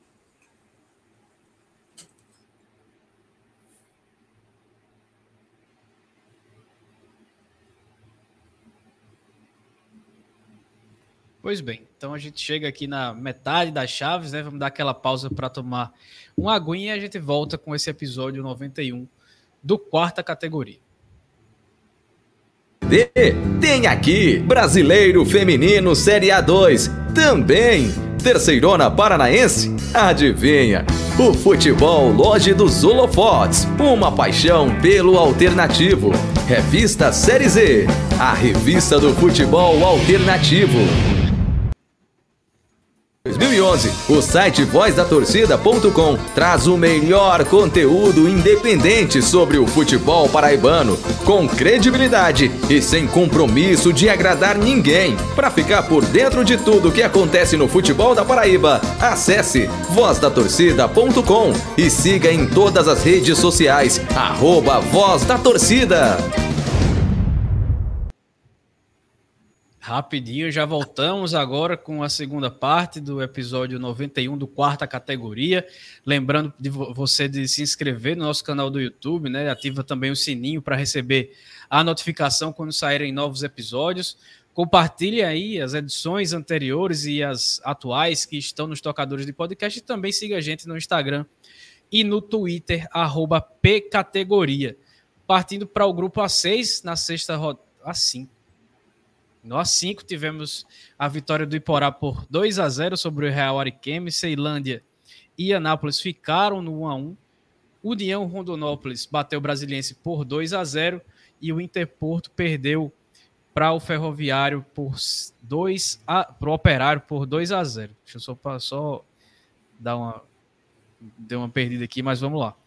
Pois bem, então a gente chega aqui na metade das chaves, né? Vamos dar aquela pausa para tomar uma aguinha e a gente volta com esse episódio noventa e um do Quarta Categoria. Tem aqui Brasileiro Feminino Série A dois, também Terceirona Paranaense. Adivinha? O futebol longe dos holofotes, uma paixão pelo alternativo. Revista Série Z, a revista do futebol alternativo. dois mil e onze, o site voz da torcida ponto com traz o melhor conteúdo independente sobre o futebol paraibano, com credibilidade e sem compromisso de agradar ninguém. Para ficar por dentro de tudo que acontece no futebol da Paraíba, acesse voz da torcida ponto com e siga em todas as redes sociais, arroba Voz da Torcida. Rapidinho, já voltamos agora com a segunda parte do episódio noventa e um do Quarta Categoria. Lembrando de você de se inscrever no nosso canal do YouTube, né? Ativa também o sininho para receber a notificação quando saírem novos episódios. Compartilhe aí as edições anteriores e as atuais que estão nos tocadores de podcast e também siga a gente no Instagram e no Twitter, arroba Pcategoria. Partindo para o grupo A seis, na sexta rodada, A cinco. No A cinco tivemos a vitória do Iporá por dois a zero sobre o Real Ariquemes. Ceilândia e Anápolis ficaram no um a um. União Rondonópolis bateu o Brasiliense por dois a zero e o Interporto perdeu para o Ferroviário por dois a para o Operário por dois a zero. Deixa eu só, só dar uma deu uma perdida aqui, mas vamos lá.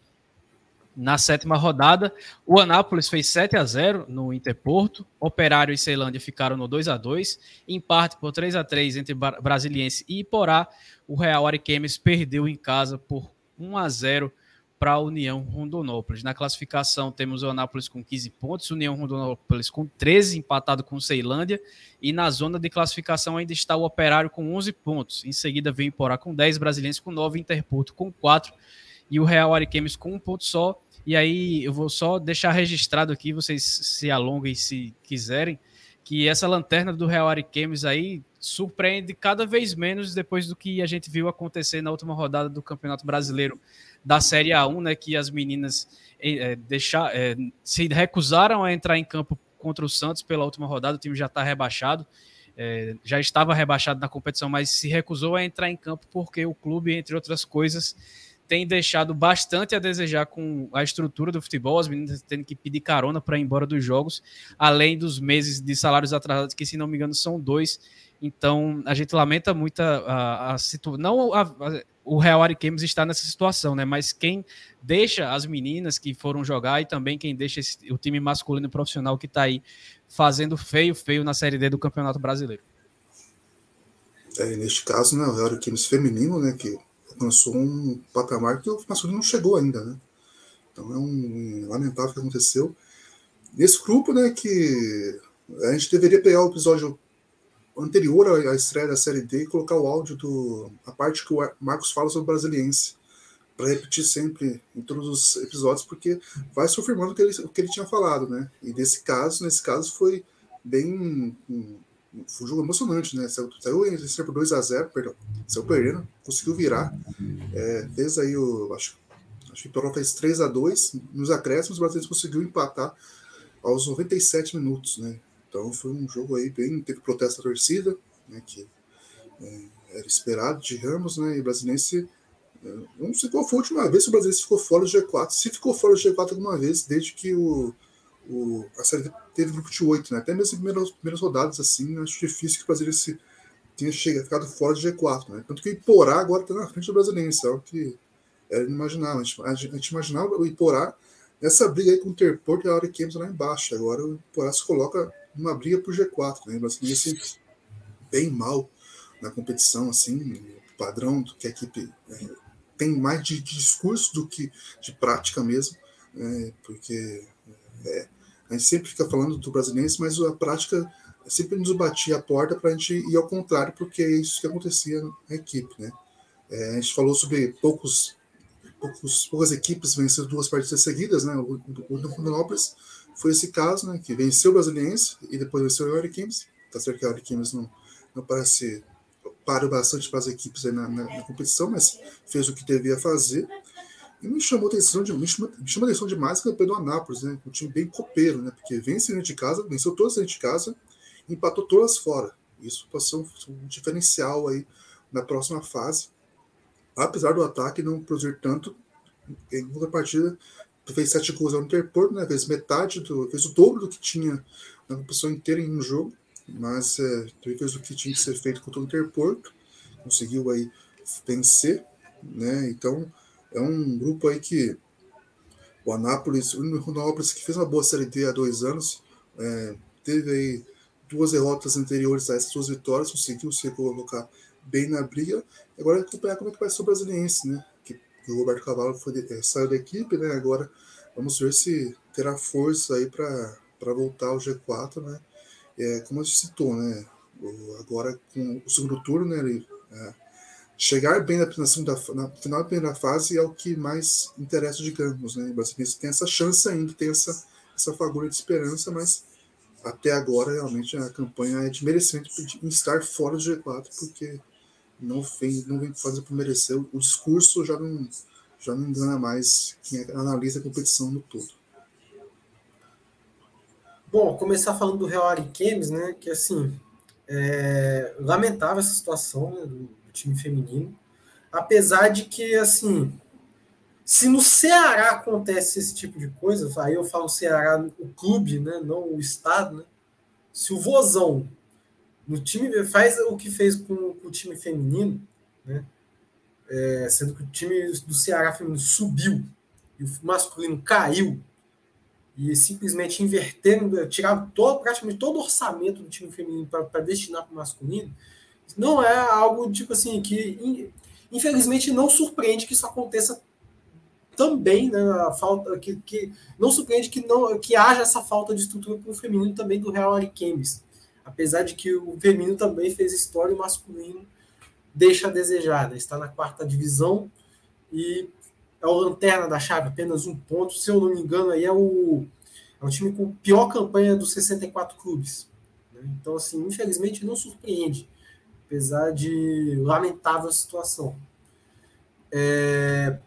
Na sétima rodada, o Anápolis fez sete a zero no Interporto, Operário e Ceilândia ficaram no dois a dois, empate por três a três entre Brasiliense e Iporá. O Real Ariquemes perdeu em casa por um a zero para a União Rondonópolis. Na classificação temos o Anápolis com quinze pontos, União Rondonópolis com treze, empatado com Ceilândia, e na zona de classificação ainda está o Operário com onze pontos. Em seguida vem o Iporá com dez, Brasiliense com nove, Interporto com quatro e o Real Ariquemes com um ponto só. E aí eu vou só deixar registrado aqui, vocês se alonguem se quiserem, que essa lanterna do Real Ariquemes aí surpreende cada vez menos depois do que a gente viu acontecer na última rodada do Campeonato Brasileiro da Série A um, né, que as meninas é, deixar, é, se recusaram a entrar em campo contra o Santos pela última rodada. O time já está rebaixado, é, já estava rebaixado na competição, mas se recusou a entrar em campo porque o clube, entre outras coisas, tem deixado bastante a desejar com a estrutura do futebol, as meninas tendo que pedir carona para ir embora dos jogos, além dos meses de salários atrasados, que, se não me engano, são dois. Então, a gente lamenta muito a, a, a situação. Não a, a, o Real Ariquemes está nessa situação, né? Mas quem deixa as meninas que foram jogar e também quem deixa esse, o time masculino profissional que está aí fazendo feio, feio na Série D do Campeonato Brasileiro. É, neste caso, né, o Real Ariquemes feminino, né, que alcançou um patamar que o masculino não chegou ainda, né? Então é um lamentável que aconteceu. Nesse grupo, né, que a gente deveria pegar o episódio anterior à estreia da Série D e colocar o áudio do a parte que o Marcos fala sobre o Brasiliense, para repetir sempre em todos os episódios, porque vai se confirmando o que ele, o que ele tinha falado, né? E nesse caso, nesse caso foi bem um, foi um jogo emocionante, né? Saiu, saiu por dois a zero, perdão. Saiu perdendo, conseguiu virar. É, fez aí o. Acho, acho que o Iporá fez três a dois. Nos acréscimos, o Brasiliense conseguiu empatar aos noventa e sete minutos, né? Então foi um jogo aí bem, teve protesto da torcida, né, que é, era esperado de Ramos, né, e o Brasiliense, eu não sei qual foi a última vez que o Brasiliense ficou fora do G quatro, se ficou fora do G quatro alguma vez, desde que o, o, a série teve grupo de oito, né, até mesmo as primeiras, primeiras rodadas, assim, acho difícil que o Brasiliense tenha chegado, ficado fora do G quatro, né, tanto que o Iporá agora está na frente do Brasiliense, algo que era inimaginável, a gente, a gente imaginava o Iporá nessa briga aí com o Interpor e a Auri Games lá embaixo, agora o Iporá se coloca numa briga por G quatro, né, o Brasiliense bem mal na competição, assim, o padrão do que a equipe é, tem mais de, de discurso do que de prática mesmo, é, porque é, a gente sempre fica falando do Brasiliense, mas a prática sempre nos batia a porta para a gente ir ao contrário, porque é isso que acontecia na equipe, né? É, a gente falou sobre poucos, poucos, poucas equipes vencendo duas partidas seguidas, né? O, o, o Rondonópolis foi esse caso, né? Que venceu o Brasiliense e depois venceu o Auri Games. Tá certo que a Auri Games não, não parece parou bastante para as equipes aí na, na, na competição, mas fez o que devia fazer. E me chamou atenção, de, me chamou, me chamou atenção demais que o do Anápolis, né? Um time bem copeiro, né? Porque vence dentro de casa, venceu todas dentro de casa, e empatou todas fora. Isso passou um diferencial aí na próxima fase. Apesar do ataque não produzir tanto, em outra partida fez sete gols no Interpor, né? Fez metade, do, fez o dobro do que tinha na competição inteira em um jogo, mas é, fez o que tinha que ser feito contra o Interporto, conseguiu aí vencer, né? Então é um grupo aí que o Anápolis, o Rondonópolis, que fez uma boa Série D há dois anos, é, teve aí duas derrotas anteriores a essas duas vitórias, conseguiu se colocar bem na briga. Agora é acompanhar como é que vai ser o Brasiliense, né? Que o Roberto Cavalo foi, é, saiu da equipe, né? Agora vamos ver se terá força aí para voltar ao G quatro, né? É, como a gente citou, né? O, agora com o segundo turno, né? Ele, é, chegar bem na, na, segunda, na final da primeira fase é o que mais interessa, digamos, né? O Brasiliense tem essa chance ainda, tem essa, essa fagulha de esperança, mas até agora realmente a campanha é de merecimento de estar fora do G quatro, porque não vem, não vem fazer por merecer. O discurso já não, já não engana mais quem analisa a competição no todo. Bom, começar falando do Real Ariquemes, né? Que assim, é lamentável essa situação, né, do, do time feminino. Apesar de que, assim, se no Ceará acontece esse tipo de coisa, aí eu falo Ceará, o clube, né, não o estado, né? Se o Vozão no time faz o que fez com, com o time feminino, né? É, sendo que o time do Ceará feminino subiu e o masculino caiu, e simplesmente inverteram, tiraram todo, praticamente todo o orçamento do time feminino para destinar para o masculino, não é algo tipo assim que infelizmente não surpreende que isso aconteça também, né? A falta que, que não surpreende que não que haja essa falta de estrutura para o feminino também do Real Ariquemes, apesar de que o feminino também fez história, o masculino deixa a desejar, né? Está na quarta divisão e é o lanterna da chave, apenas um ponto. Se eu não me engano, aí é o, é o time com pior campanha dos sessenta e quatro clubes. Né? Então, assim, infelizmente não surpreende, apesar de lamentável a situação. É...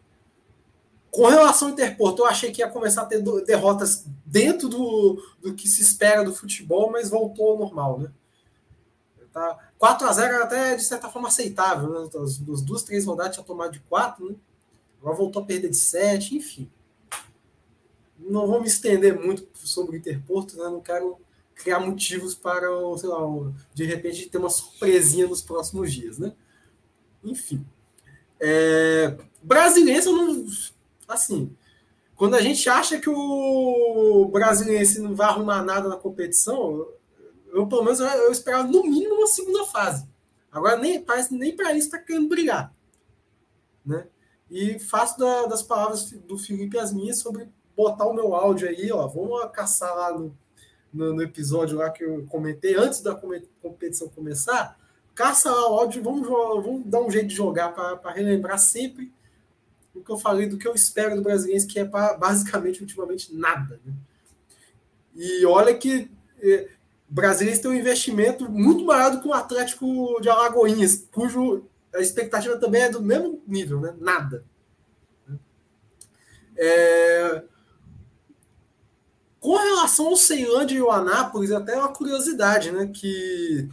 Com relação ao Interporto, eu achei que ia começar a ter derrotas dentro do, do que se espera do futebol, mas voltou ao normal, né? Tá? quatro a zero era até, de certa forma, aceitável. Né? As, as duas, três rodadas tinha tomado de quatro, né? Agora voltou a perder de sete, enfim. Não vou me estender muito sobre o Interporto, né? Não quero criar motivos para, sei lá, de repente ter uma surpresinha nos próximos dias, né? Enfim. É... Brasiliense, eu não... Assim, quando a gente acha que o Brasiliense não vai arrumar nada na competição, eu, pelo menos, eu esperava no mínimo uma segunda fase. Agora, nem, parece nem para isso está querendo brigar, né? E faço da, das palavras do Felipe as minhas sobre botar o meu áudio aí, ó. Vamos caçar lá no, no, no episódio lá que eu comentei, antes da competição começar. Caça lá o áudio e vamos, vamos dar um jeito de jogar para relembrar sempre o que eu falei do que eu espero do Brasiliense, que é pra, basicamente, ultimamente, nada. Né? E olha que eh, o Brasiliense tem um investimento muito maior do que o Atlético de Alagoinhas, cujo a expectativa também é do mesmo nível, né? Nada. É... Com relação relação ao Ceilândia e o Anápolis, até uma curiosidade, né? Que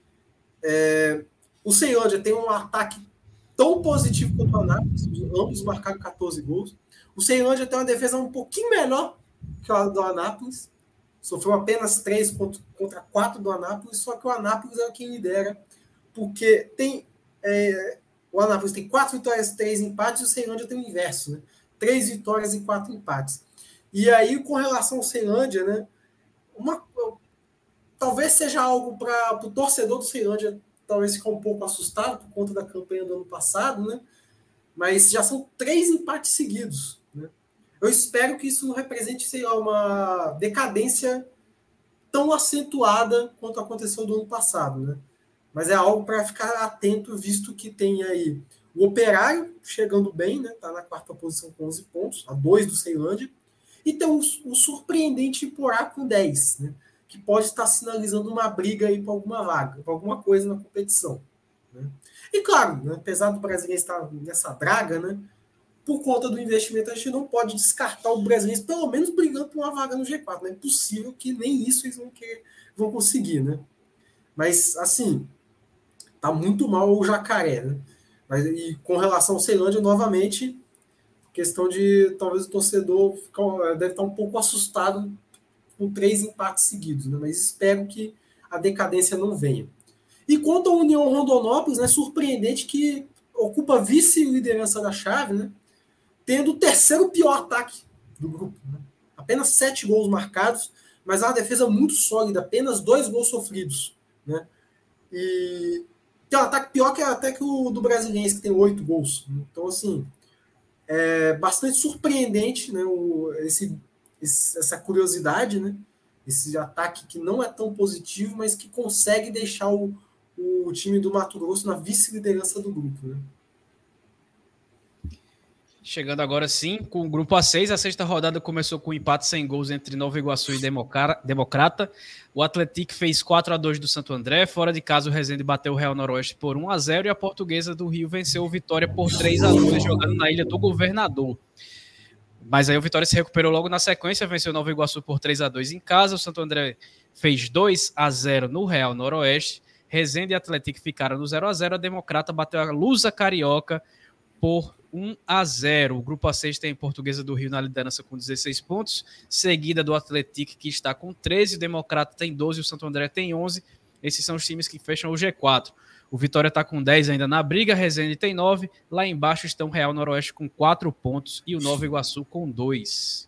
é, o Ceilândia tem um ataque tão positivo quanto o Anápolis, ambos marcaram quatorze gols. O Ceilândia tem uma defesa um pouquinho melhor que a do Anápolis, sofreu apenas três contra quatro do Anápolis, só que o Anápolis é quem lidera, porque tem é, o Anápolis tem quatro vitórias, três empates, e o Ceilândia tem o inverso, né? Três vitórias e quatro empates. E aí, com relação ao Ceilândia, né, uma, talvez seja algo para o torcedor do Ceilândia talvez ficar um pouco assustado por conta da campanha do ano passado, né? Mas já são três empates seguidos, né? Eu espero que isso não represente, sei lá, uma decadência tão acentuada quanto aconteceu do ano passado, né? Mas é algo para ficar atento, visto que tem aí o Operário chegando bem, né? Está na quarta posição com onze pontos, a dois do Ceilândia, e tem o, o surpreendente Iporá com dez, né? Que pode estar sinalizando uma briga aí para alguma vaga, para alguma coisa na competição, né? E claro, né, apesar do Brasiliense estar nessa draga, né, por conta do investimento, a gente não pode descartar o Brasiliense pelo menos brigando por uma vaga no G quatro. Não é possível que nem isso eles vão, querer, vão conseguir, né? Mas, assim, tá muito mal o Jacaré, né? Mas, e com relação ao Ceilândia, novamente, questão de talvez o torcedor ficar, deve estar um pouco assustado com três empates seguidos, né? Mas espero que a decadência não venha. E quanto à União Rondonópolis, é, né, surpreendente que ocupa vice-liderança da chave, né, tendo o terceiro pior ataque do grupo, né? Apenas sete gols marcados, mas é uma defesa muito sólida, apenas dois gols sofridos, né? E tem um ataque pior que até que o do Brasiliense, que tem oito gols. Então, assim, é bastante surpreendente, né, o, esse, esse, essa curiosidade, né, esse ataque que não é tão positivo, mas que consegue deixar o, o time do Mato Grosso na vice-liderança do grupo, né? Chegando agora sim, com o grupo A seis, a sexta rodada começou com um empate sem gols entre Nova Iguaçu e Democrata. O Atlético fez quatro a dois do Santo André, fora de casa o Resende bateu o Real Noroeste por um a zero e a Portuguesa do Rio venceu o Vitória por três a dois, jogando na Ilha do Governador. Mas aí o Vitória se recuperou logo na sequência, venceu o Nova Iguaçu por três a dois em casa, o Santo André fez dois a zero no Real Noroeste, Resende e Atlético ficaram no zero a zero, a Democrata bateu a Lusa Carioca por um a zero. O grupo A seis tem Portuguesa do Rio na liderança com dezesseis pontos, seguida do Atlético, que está com treze, o Democrata tem doze, o Santo André tem onze. Esses são os times que fecham o G quatro. O Vitória está com dez ainda na briga, Resende tem nove, lá embaixo estão o Real Noroeste com quatro pontos e o Nova Iguaçu com dois.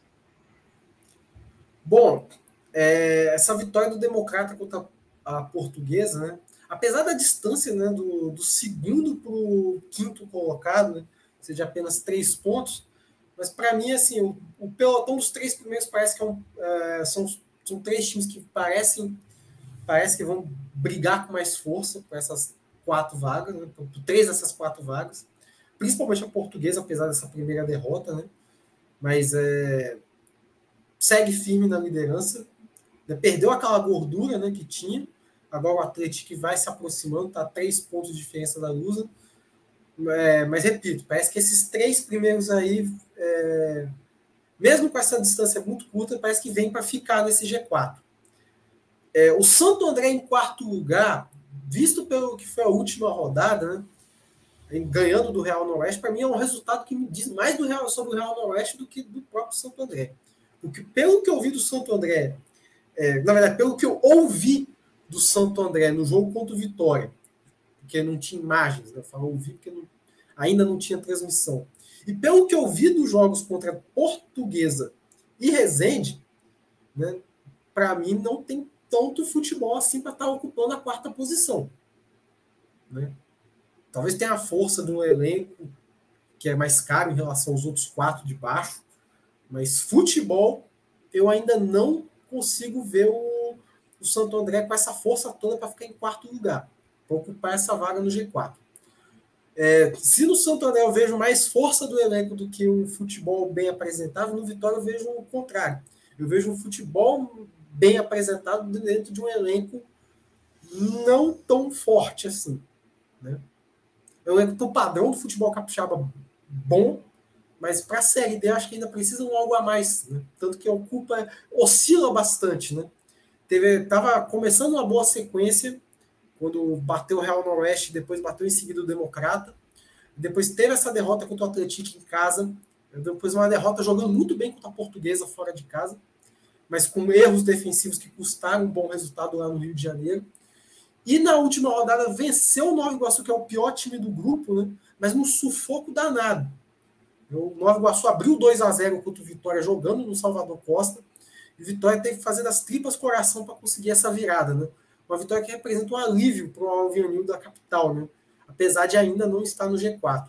Bom, é, essa vitória do Democrata contra a Portuguesa, né, apesar da distância, né, do, do segundo para o quinto colocado, né, seja apenas três pontos, mas para mim, assim, o, o pelotão dos três primeiros parece que é um, é, são, são três times que parecem, parece que vão brigar com mais força por essas quatro vagas, né, por três dessas quatro vagas, principalmente a Portuguesa, apesar dessa primeira derrota, né, mas é, segue firme na liderança, né, perdeu aquela gordura, né, que tinha. Agora o Atlético vai se aproximando, está a três pontos de diferença da Lusa. É, mas, repito, parece que esses três primeiros aí, é, mesmo com essa distância muito curta, parece que vem para ficar nesse G quatro. É, o Santo André em quarto lugar, visto pelo que foi a última rodada, né, ganhando do Real Noroeste, para mim é um resultado que me diz mais do Real, sobre o Real Noroeste do que do próprio Santo André. Porque, pelo que eu vi do Santo André, é, na verdade, pelo que eu ouvi do Santo André no jogo contra o Vitória, porque não tinha imagens, né? Eu falo ouvi porque não, ainda não tinha transmissão. E pelo que eu vi dos jogos contra a Portuguesa e Resende, né, para mim não tem tanto futebol assim para estar ocupando a quarta posição, né? Talvez tenha a força do elenco, que é mais caro em relação aos outros quatro de baixo, mas futebol eu ainda não consigo ver o o Santo André com essa força toda para ficar em quarto lugar, para ocupar essa vaga no G quatro. É, se no Santo André eu vejo mais força do elenco do que um futebol bem apresentado, no Vitória eu vejo o contrário. Eu vejo um futebol bem apresentado dentro de um elenco não tão forte assim, né? É um elenco do padrão do futebol capixaba bom, mas para a Série D acho que ainda precisam de algo a mais, né? Tanto que ocupa, oscila bastante, né? Teve, tava começando uma boa sequência, quando bateu o Real Noroeste, depois bateu em seguida o Democrata, depois teve essa derrota contra o Atlético em casa, depois uma derrota jogando muito bem contra a Portuguesa fora de casa, mas com erros defensivos que custaram um bom resultado lá no Rio de Janeiro. E na última rodada venceu o Nova Iguaçu, que é o pior time do grupo, né? Mas num sufoco danado. O Nova Iguaçu abriu dois a zero contra o Vitória jogando no Salvador Costa, e o Vitória teve que fazer das tripas coração para conseguir essa virada, né? Uma vitória que representa um alívio para o Alvianil da capital, né? Apesar de ainda não estar no G quatro.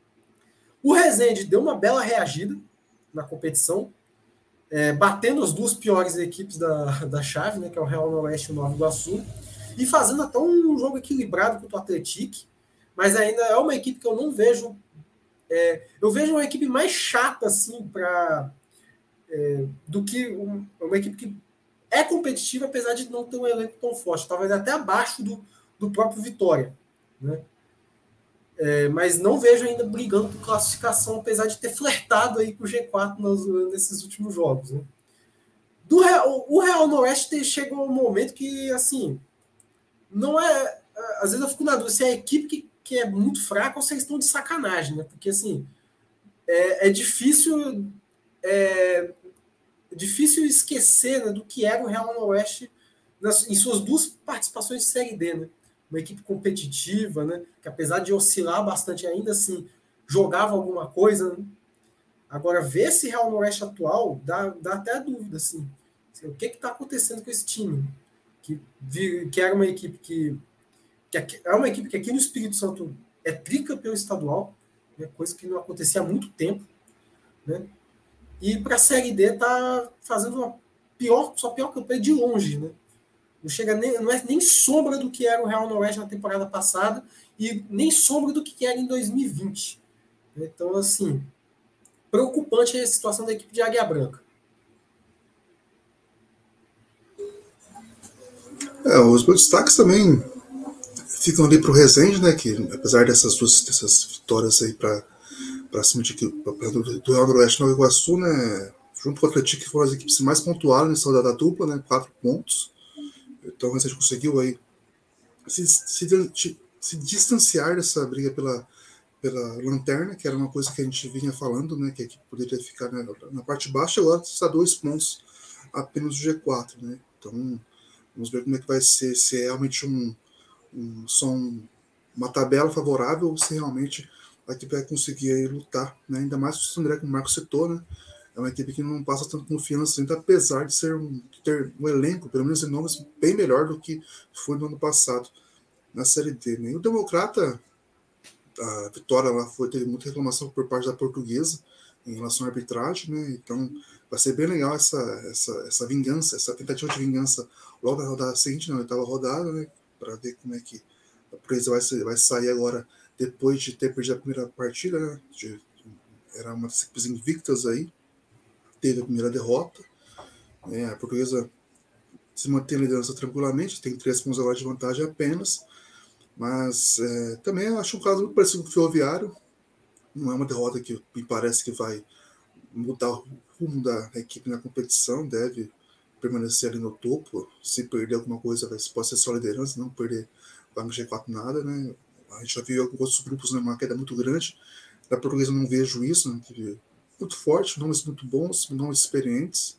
O Resende deu uma bela reagida na competição, é, batendo as duas piores equipes da, da chave, né? Que é o Real Noroeste e o Nova Iguaçu, e fazendo até um jogo equilibrado contra o Atlético, mas ainda é uma equipe que eu não vejo. É, eu vejo uma equipe mais chata assim para é, do que um, uma equipe que é competitiva, apesar de não ter um elenco tão forte, talvez até abaixo do, do próprio Vitória, né? É, mas não vejo ainda brigando por classificação, apesar de ter flertado aí com o G quatro nos, nesses últimos jogos, né? Do Real, o Real Noroeste chegou um momento que, assim, não é... Às vezes eu fico na dúvida se é a equipe que, que é muito fraca ou se eles estão de sacanagem, né? Porque, assim, é, é difícil... É, difícil esquecer, né, do que era o Real Noroeste nas, em suas duas participações de Série D, né? Uma equipe competitiva, né, que apesar de oscilar bastante, ainda assim jogava alguma coisa, né? Agora, ver esse Real Noroeste atual dá, dá até a dúvida, assim, o que está acontecendo com esse time, que, que era uma equipe que, que é uma equipe que aqui no Espírito Santo é tricampeão estadual, né, coisa que não acontecia há muito tempo, né? E para a Série D está fazendo uma pior, sua pior campanha de longe, né? Não chega nem, não é nem sombra do que era o Real Noroeste na temporada passada e nem sombra do que era em dois mil e vinte. Então, assim, preocupante a situação da equipe de Águia Branca. É, os meus destaques também ficam ali para o Resende, né? Que apesar dessas duas dessas vitórias aí para para cima de, pra, do, do Real Noroeste e Nova Iguaçu, né? Junto com o Atlético, que foram as equipes mais pontuadas nessa rodada dupla, né? Quatro pontos. Então o Resende conseguiu aí se, se, se distanciar dessa briga pela, pela lanterna, que era uma coisa que a gente vinha falando, né? Que a equipe poderia ficar na, na parte baixa, agora está dois pontos apenas do G quatro, né? Então vamos ver como é que vai ser, se é realmente um, um, só um, uma tabela favorável ou se realmente a equipe vai conseguir aí lutar, né? Ainda mais com o André, como o Marcos citou, né? É uma equipe que não passa tanta confiança ainda, apesar de ser um, ter um elenco, pelo menos em nomes, bem melhor do que foi no ano passado na Série D, né? E o Democrata, a vitória lá foi, teve muita reclamação por parte da Portuguesa em relação à arbitragem, né? Então vai ser bem legal essa, essa, essa vingança, essa tentativa de vingança logo na rodada seguinte, na oitava rodada, né? Para ver como é que a Portuguesa vai, vai sair agora depois de ter perdido a primeira partida, né? De, era uma das equipes invictas aí, teve a primeira derrota, né? A Portuguesa se mantém a liderança tranquilamente, tem três pontos agora de vantagem apenas, mas é, também eu acho um caso muito parecido com o Ferroviário, não é uma derrota que me parece que vai mudar o rumo da equipe na competição, deve permanecer ali no topo, se perder alguma coisa pode ser só liderança, não perder vai no G quatro nada, né? A gente já viu alguns outros grupos, né, uma queda muito grande. Da Portuguesa eu não vejo isso, né, muito forte, nomes muito bons, nomes experientes,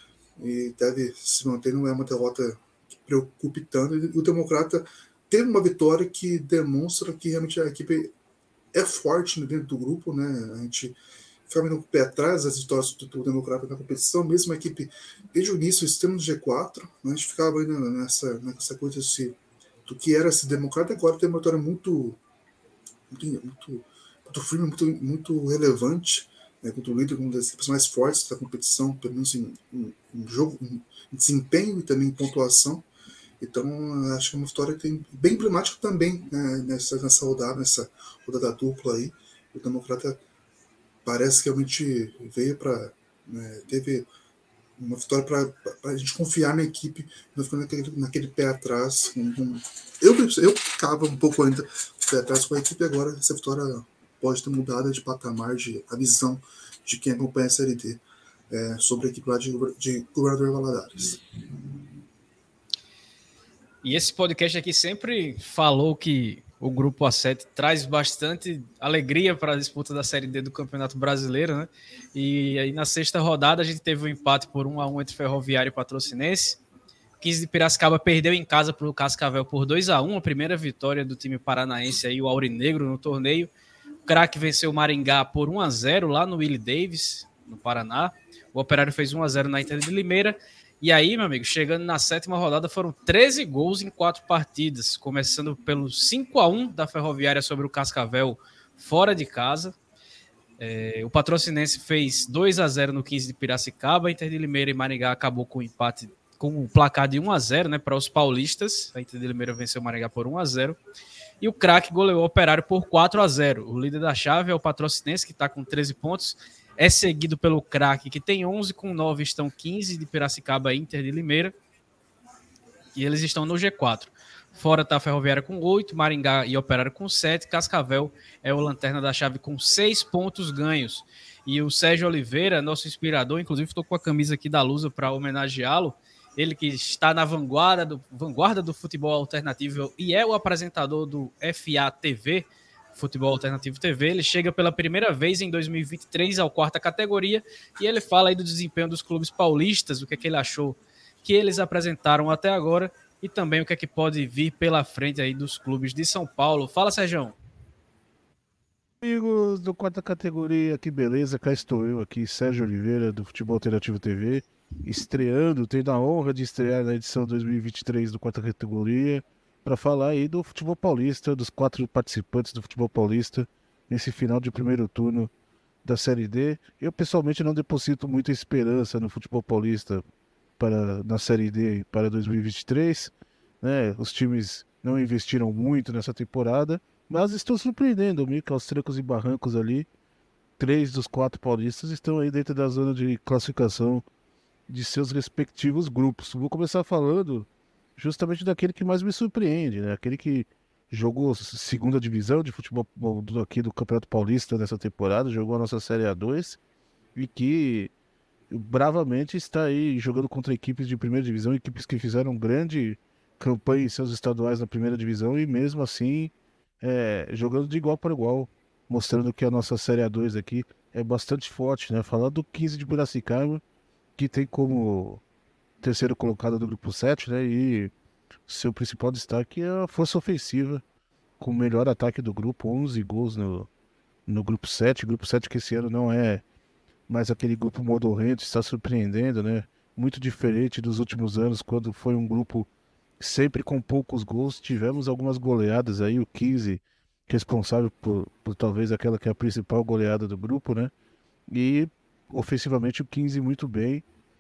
e deve se manter, não é uma derrota que preocupe tanto. E o Democrata teve uma vitória que demonstra que realmente a equipe é forte dentro do grupo, né? A gente fica meio com o pé atrás das vitórias do Democrata na competição, mesmo a equipe desde o início, estando no G quatro, né, a gente ficava ainda nessa, nessa coisa assim, do que era esse Democrata, agora tem uma vitória muito, muito, muito, muito firme, muito, muito relevante, né, contra o líder, uma das equipes mais fortes da competição, pelo menos em, em, em jogo, em desempenho e também em pontuação. Então, acho que é uma vitória que tem, bem emblemática também, né, nessa, nessa rodada, nessa rodada dupla aí. O Democrata parece que realmente veio para, né, teve uma vitória para a gente confiar na equipe, não ficando naquele, naquele pé atrás. Com, com, eu, eu ficava um pouco ainda pé atrás com a equipe, agora essa vitória pode ter mudado de patamar, de, a visão de quem acompanha a Série D, é, sobre a equipe lá de, de Governador Valadares. E esse podcast aqui sempre falou que o Grupo A sete traz bastante alegria para a disputa da Série D do Campeonato Brasileiro, né? E aí na sexta rodada a gente teve um empate por um a um entre Ferroviário e Patrocinense. quinze de Piracicaba perdeu em casa para o Cascavel por dois a um, a primeira vitória do time paranaense, aí, o Aurinegro, no torneio. O Crack venceu o Maringá por um a zero lá no Willie Davis, no Paraná. O Operário fez um a zero na Inter de Limeira. E aí, meu amigo, chegando na sétima rodada, foram treze gols em quatro partidas, começando pelo cinco a um da Ferroviária sobre o Cascavel fora de casa. É, o Patrocinense fez dois a zero no quinze de Piracicaba. A Inter de Limeira e Maringá acabou com o empate, com o placar de um a zero, né, para os paulistas. A Inter de Limeira venceu o Maringá por um a zero. E o Crack goleou o Operário por quatro a zero. O líder da chave é o Patrocinense, que está com treze pontos. É seguido pelo Crack, que tem onze, com nove estão quinze de Piracicaba e Inter de Limeira. E eles estão no G quatro. Fora está a Ferroviária com oito, Maringá e Operário com sete. Cascavel é o lanterna da chave com seis pontos ganhos. E o Sérgio Oliveira, nosso inspirador, inclusive estou com a camisa aqui da Lusa para homenageá-lo. Ele que está na vanguarda do, vanguarda do futebol alternativo e é o apresentador do F A T V, Futebol Alternativo T V. Ele chega pela primeira vez em dois mil e vinte e três ao quarta categoria e ele fala aí do desempenho dos clubes paulistas, o que é que ele achou que eles apresentaram até agora e também o que é que pode vir pela frente aí dos clubes de São Paulo. Fala, Sérgio. Amigos do quarta categoria, que beleza, cá estou eu aqui, Sérgio Oliveira, do Futebol Alternativo T V, estreando, tendo a honra de estrear na edição dois mil e vinte e três do quarta categoria, para falar aí do futebol paulista, dos quatro participantes do futebol paulista, nesse final de primeiro turno da Série D. Eu pessoalmente não deposito muita esperança no futebol paulista para, na Série D para dois mil e vinte e três, né? Os times não investiram muito nessa temporada, mas estão surpreendendo, meio que aos trancos e barrancos ali. Três dos quatro paulistas estão aí dentro da zona de classificação de seus respectivos grupos. Vou começar falando justamente daquele que mais me surpreende, né? Aquele que jogou segunda divisão de futebol aqui do Campeonato Paulista nessa temporada, jogou a nossa Série A dois e que bravamente está aí jogando contra equipes de primeira divisão, equipes que fizeram grande campanha em seus estaduais na primeira divisão e mesmo assim é, jogando de igual para igual, mostrando que a nossa Série A dois aqui é bastante forte, né? Falando do quinze de Piracicaba, que tem como terceiro colocado do grupo sete, né? E seu principal destaque é a força ofensiva, com o melhor ataque do grupo, onze gols no, no grupo sete. Grupo sete que esse ano não é mais aquele grupo modorrento, está surpreendendo, né? Muito diferente dos últimos anos, quando foi um grupo sempre com poucos gols. Tivemos algumas goleadas aí, o quinze responsável por, por talvez aquela que é a principal goleada do grupo, né? E ofensivamente o quinze muito bem.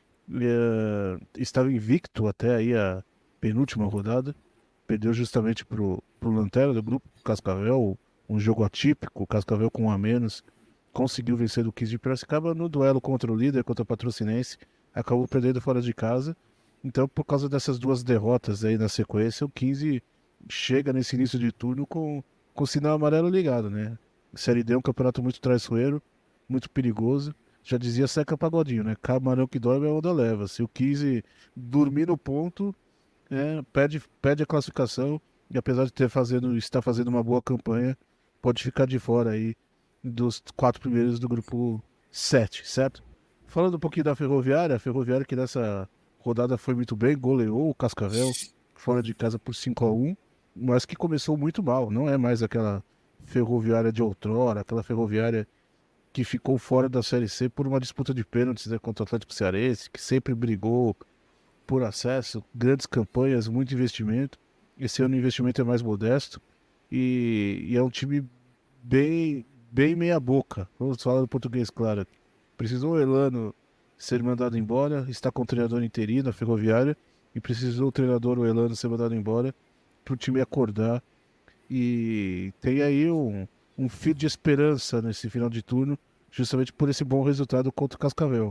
Uh, estava invicto até aí a penúltima rodada, perdeu justamente pro, pro lanterna do grupo, Cascavel, um jogo atípico, Cascavel com um a menos, conseguiu vencer o quinze de Piracicaba no duelo contra o líder, contra o Patrocinense, acabou perdendo fora de casa. Então, por causa dessas duas derrotas aí na sequência, o quinze chega nesse início de turno com, com o sinal amarelo ligado, né? Série D é um campeonato muito traiçoeiro, muito perigoso. Já dizia Seca Pagodinho, né? Camarão que dorme a onda leva. Se o quinze dormir no ponto, é, perde, perde a classificação. E apesar de ter fazendo, estar fazendo uma boa campanha, pode ficar de fora aí dos quatro primeiros do grupo sete, certo? Falando um pouquinho da Ferroviária, a Ferroviária que nessa rodada foi muito bem, goleou o Cascavel fora de casa por cinco a um, mas que começou muito mal. Não é mais aquela Ferroviária de outrora, aquela Ferroviária que ficou fora da Série C por uma disputa de pênaltis, né, contra o Atlético Cearense, que sempre brigou por acesso, grandes campanhas, muito investimento. Esse ano o investimento é mais modesto e, e é um time bem, bem meia boca. Vamos falar do português, claro. Precisou o Elano ser mandado embora, está com o treinador interino na Ferroviária e precisou o treinador, o Elano, ser mandado embora para o time acordar. E tem aí um, um fio de esperança nesse final de turno, justamente por esse bom resultado contra o Cascavel.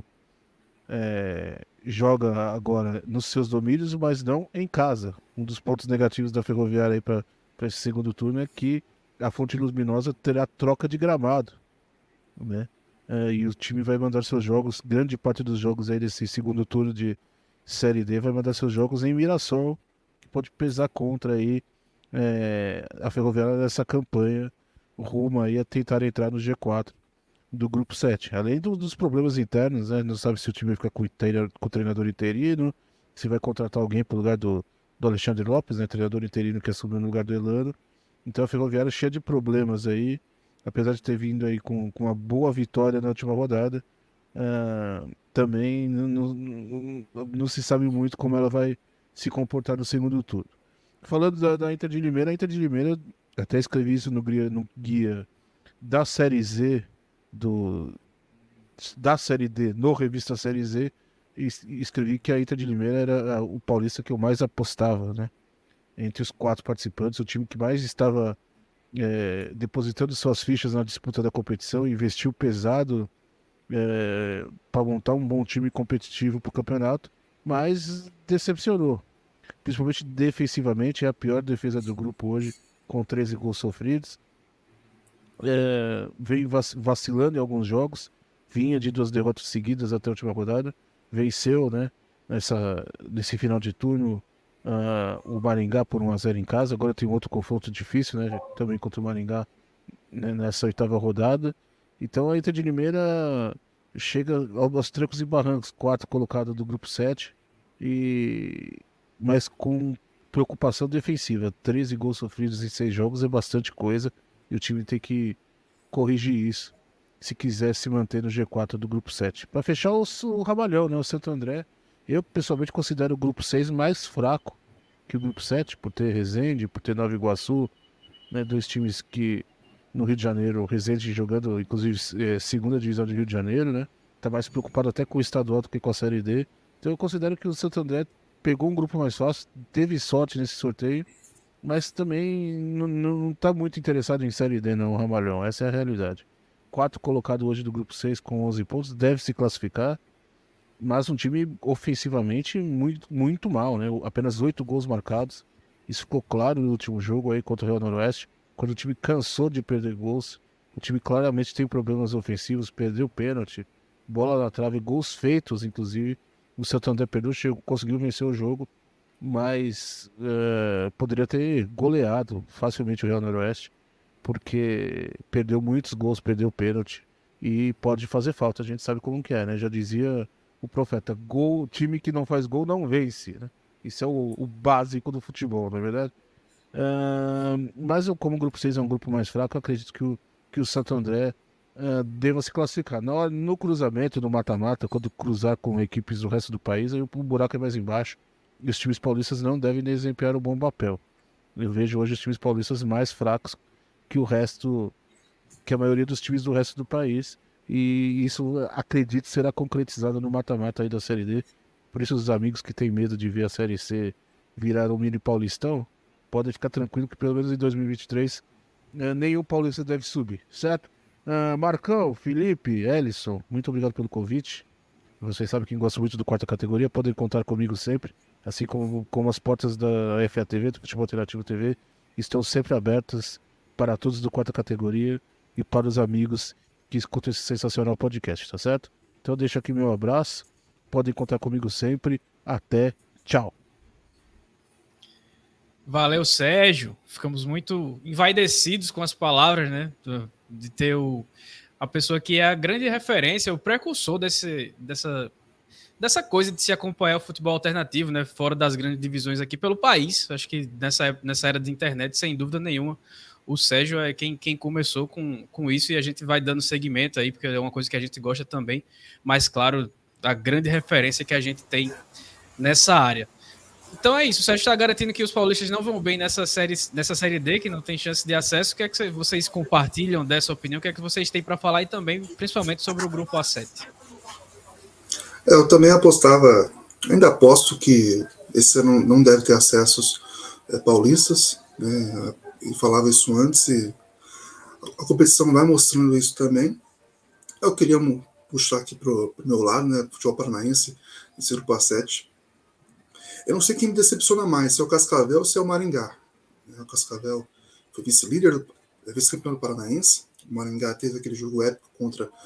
É, joga agora nos seus domínios, mas não em casa. Um dos pontos negativos da Ferroviária para esse segundo turno é que a Fonte Luminosa terá troca de gramado, né? uh, e o time vai mandar seus jogos, grande parte dos jogos aí desse segundo turno de Série D vai mandar seus jogos em Mirassol, que pode pesar contra aí é, a Ferroviária nessa campanha rumo aí a tentar entrar no G quatro do grupo sete. Além do, dos problemas internos, né? Não sabe se o time vai ficar com o, treina, com o treinador interino, se vai contratar alguém para o lugar do, do Alexandre Lopes, né? Treinador interino que assumiu no lugar do Elano. Então a Ferroviária é cheia de problemas aí, apesar de ter vindo aí com, com uma boa vitória na última rodada. Uh, também não, não, não, não se sabe muito como ela vai se comportar no segundo turno. Falando da, da Inter de Limeira, a Inter de Limeira, até escrevi isso no guia, no guia da Série Z, do, da Série D, no Revista Série Z, e, e escrevi que a Inter de Limeira era o paulista que eu mais apostava, né? Entre os quatro participantes, o time que mais estava é, depositando suas fichas na disputa da competição, investiu pesado É, para montar um bom time competitivo para o campeonato, mas decepcionou, principalmente defensivamente. É a pior defesa do grupo hoje, com treze gols sofridos. É, veio vacilando em alguns jogos, vinha de duas derrotas seguidas até a última rodada, venceu, né, nessa, nesse final de turno uh, o Maringá por um a zero em casa. Agora tem outro confronto difícil, né, também contra o Maringá, né, nessa oitava rodada. Então a Inter de Limeira chega aos trancos e barrancos, quarto colocado do grupo sete, e... mas com preocupação defensiva. treze gols sofridos em seis jogos é bastante coisa, e o time tem que corrigir isso se quiser se manter no G quatro do grupo sete. Para fechar o, o Ramalhão, né, o Santo André, eu pessoalmente considero o grupo seis mais fraco que o grupo sete, por ter Resende, por ter Nova Iguaçu, né, dois times que no Rio de Janeiro, o Resende jogando, inclusive, é, segunda divisão do Rio de Janeiro, né? Tá mais preocupado até com o estadual do que com a Série D. Então eu considero que o Santo André pegou um grupo mais fácil, teve sorte nesse sorteio, mas também não, não tá muito interessado em Série D, não, o Ramalhão. Essa é a realidade. Quarto colocado hoje do grupo seis com onze pontos, deve se classificar, mas um time ofensivamente muito, muito mal, né? Apenas oito gols marcados. Isso ficou claro no último jogo aí contra o Real Noroeste, quando o time cansou de perder gols. O time claramente tem problemas ofensivos, perdeu pênalti, bola na trave, gols feitos, inclusive. O Santo André perdeu, chegou, conseguiu vencer o jogo, mas uh, poderia ter goleado facilmente o Real Noroeste, porque perdeu muitos gols, perdeu pênalti, e pode fazer falta, a gente sabe como que é, né? Já dizia o profeta, gol, time que não faz gol não vence, né? Isso é o, o básico do futebol, não é verdade? Uh, mas eu, como o grupo seis é um grupo mais fraco, eu acredito que o, que o Santo André uh, deva se classificar. No, no cruzamento, no mata-mata, quando cruzar com equipes do resto do país, aí o, o buraco é mais embaixo, e os times paulistas não devem desempenhar um bom papel. Eu vejo hoje os times paulistas mais fracos que o resto, que a maioria dos times do resto do país, e isso, acredito, será concretizado no mata-mata aí da Série D. Por isso os amigos que têm medo de ver a Série C virar um mini paulistão, podem ficar tranquilo que pelo menos em dois mil e vinte e três uh, nenhum paulista deve subir, certo? Uh, Marcão, Felipe, Ellison, muito obrigado pelo convite. Vocês sabem que gostam muito do quarta categoria, podem contar comigo sempre, assim como, como as portas da F A T V, do Futebol Alternativo T V, estão sempre abertas para todos do quarta categoria e para os amigos que escutam esse sensacional podcast, tá certo? Então deixo aqui meu abraço, podem contar comigo sempre, até, tchau. Valeu, Sérgio. Ficamos muito envaidecidos com as palavras, né? De ter o, a pessoa que é a grande referência, o precursor desse, dessa, dessa coisa de se acompanhar o futebol alternativo, né? Fora das grandes divisões aqui pelo país. Acho que nessa, nessa era de internet, sem dúvida nenhuma, o Sérgio é quem, quem começou com, com isso, e a gente vai dando seguimento aí, porque é uma coisa que a gente gosta também. Mas, claro, a grande referência que a gente tem nessa área. Então é isso, o Sérgio está garantindo que os paulistas não vão bem nessa série, nessa série D, que não tem chance de acesso. O que é que vocês compartilham dessa opinião? O que é que vocês têm para falar, e também, principalmente, sobre o grupo A sete? Eu também apostava, ainda aposto que esse ano não deve ter acessos é, paulistas, né? E falava isso antes, e a competição vai mostrando isso também. Eu queria puxar aqui para o meu lado, né, futebol paranaense, esse grupo A sete. Eu não sei quem me decepciona mais, se é o Cascavel ou se é o Maringá. O Cascavel foi vice-líder, vice-campeão do Paranaense. O Maringá teve aquele jogo épico contra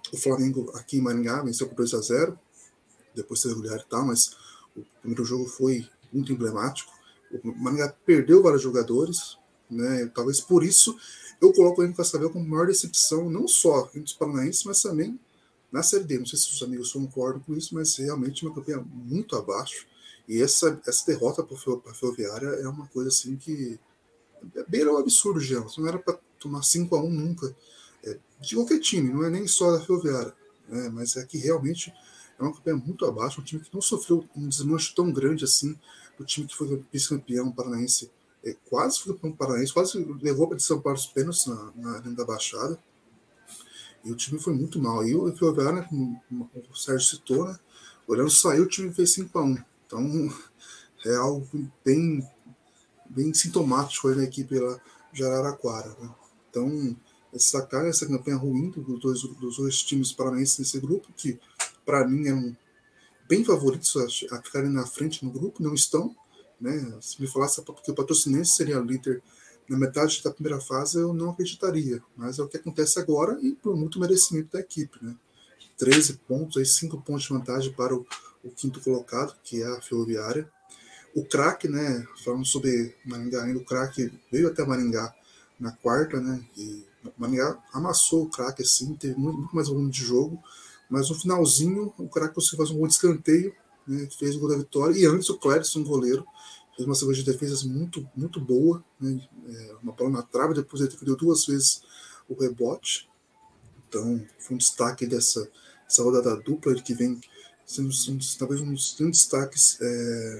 o Flamengo aqui em Maringá venceu por dois a zero, depois teve goleado e tal, mas o primeiro jogo foi muito emblemático. O Maringá perdeu vários jogadores, né? Talvez por isso eu coloco o M. Cascavel como maior decepção, não só entre os paranaenses, mas também na Série D. Não sei se os amigos concordam com isso, mas realmente uma campanha muito abaixo. E essa, essa derrota para a Ferroviária é uma coisa assim que beira o absurdo, Jean. Não era para tomar cinco a um nunca. É, de qualquer time, não é nem só da Ferroviária. Né? Mas é que realmente é uma campanha muito abaixo, um time que não sofreu um desmanche tão grande assim, do time que foi vice-campeão paranaense. É, quase foi campeão paranaense, quase levou para São Paulo os pênaltis na, na Arena da Baixada. E o time foi muito mal. E o Ferroviária, né, como o Sérgio citou, né, o Orlando saiu, o time fez cinco a um. Então, é algo bem, bem sintomático aí na equipe lá de Araraquara. Né? Então, destacar essa campanha ruim dos dois, dos dois times paranaenses nesse grupo, que para mim eram bem favoritos a, a ficarem na frente no grupo, não estão. Né? Se me falasse que o Patrocinense seria líder na metade da primeira fase, eu não acreditaria. Mas é o que acontece agora e por muito merecimento da equipe. Né? treze pontos, aí cinco pontos de vantagem para o, o quinto colocado, que é a Ferroviária. O craque, né, falando sobre Maringá ainda, o craque veio até Maringá na quarta, né, e Maringá amassou o craque, assim, teve muito, muito mais volume de jogo, mas no finalzinho o craque conseguiu fazer um gol de escanteio, né, fez o gol da vitória, e antes o Clérisson, goleiro, fez uma sequência de defesas muito, muito boa, né, é, uma bola na trave, depois ele deu duas vezes o rebote. Então foi um destaque dessa essa rodada dupla, que vem sendo um, talvez um dos grandes destaques é,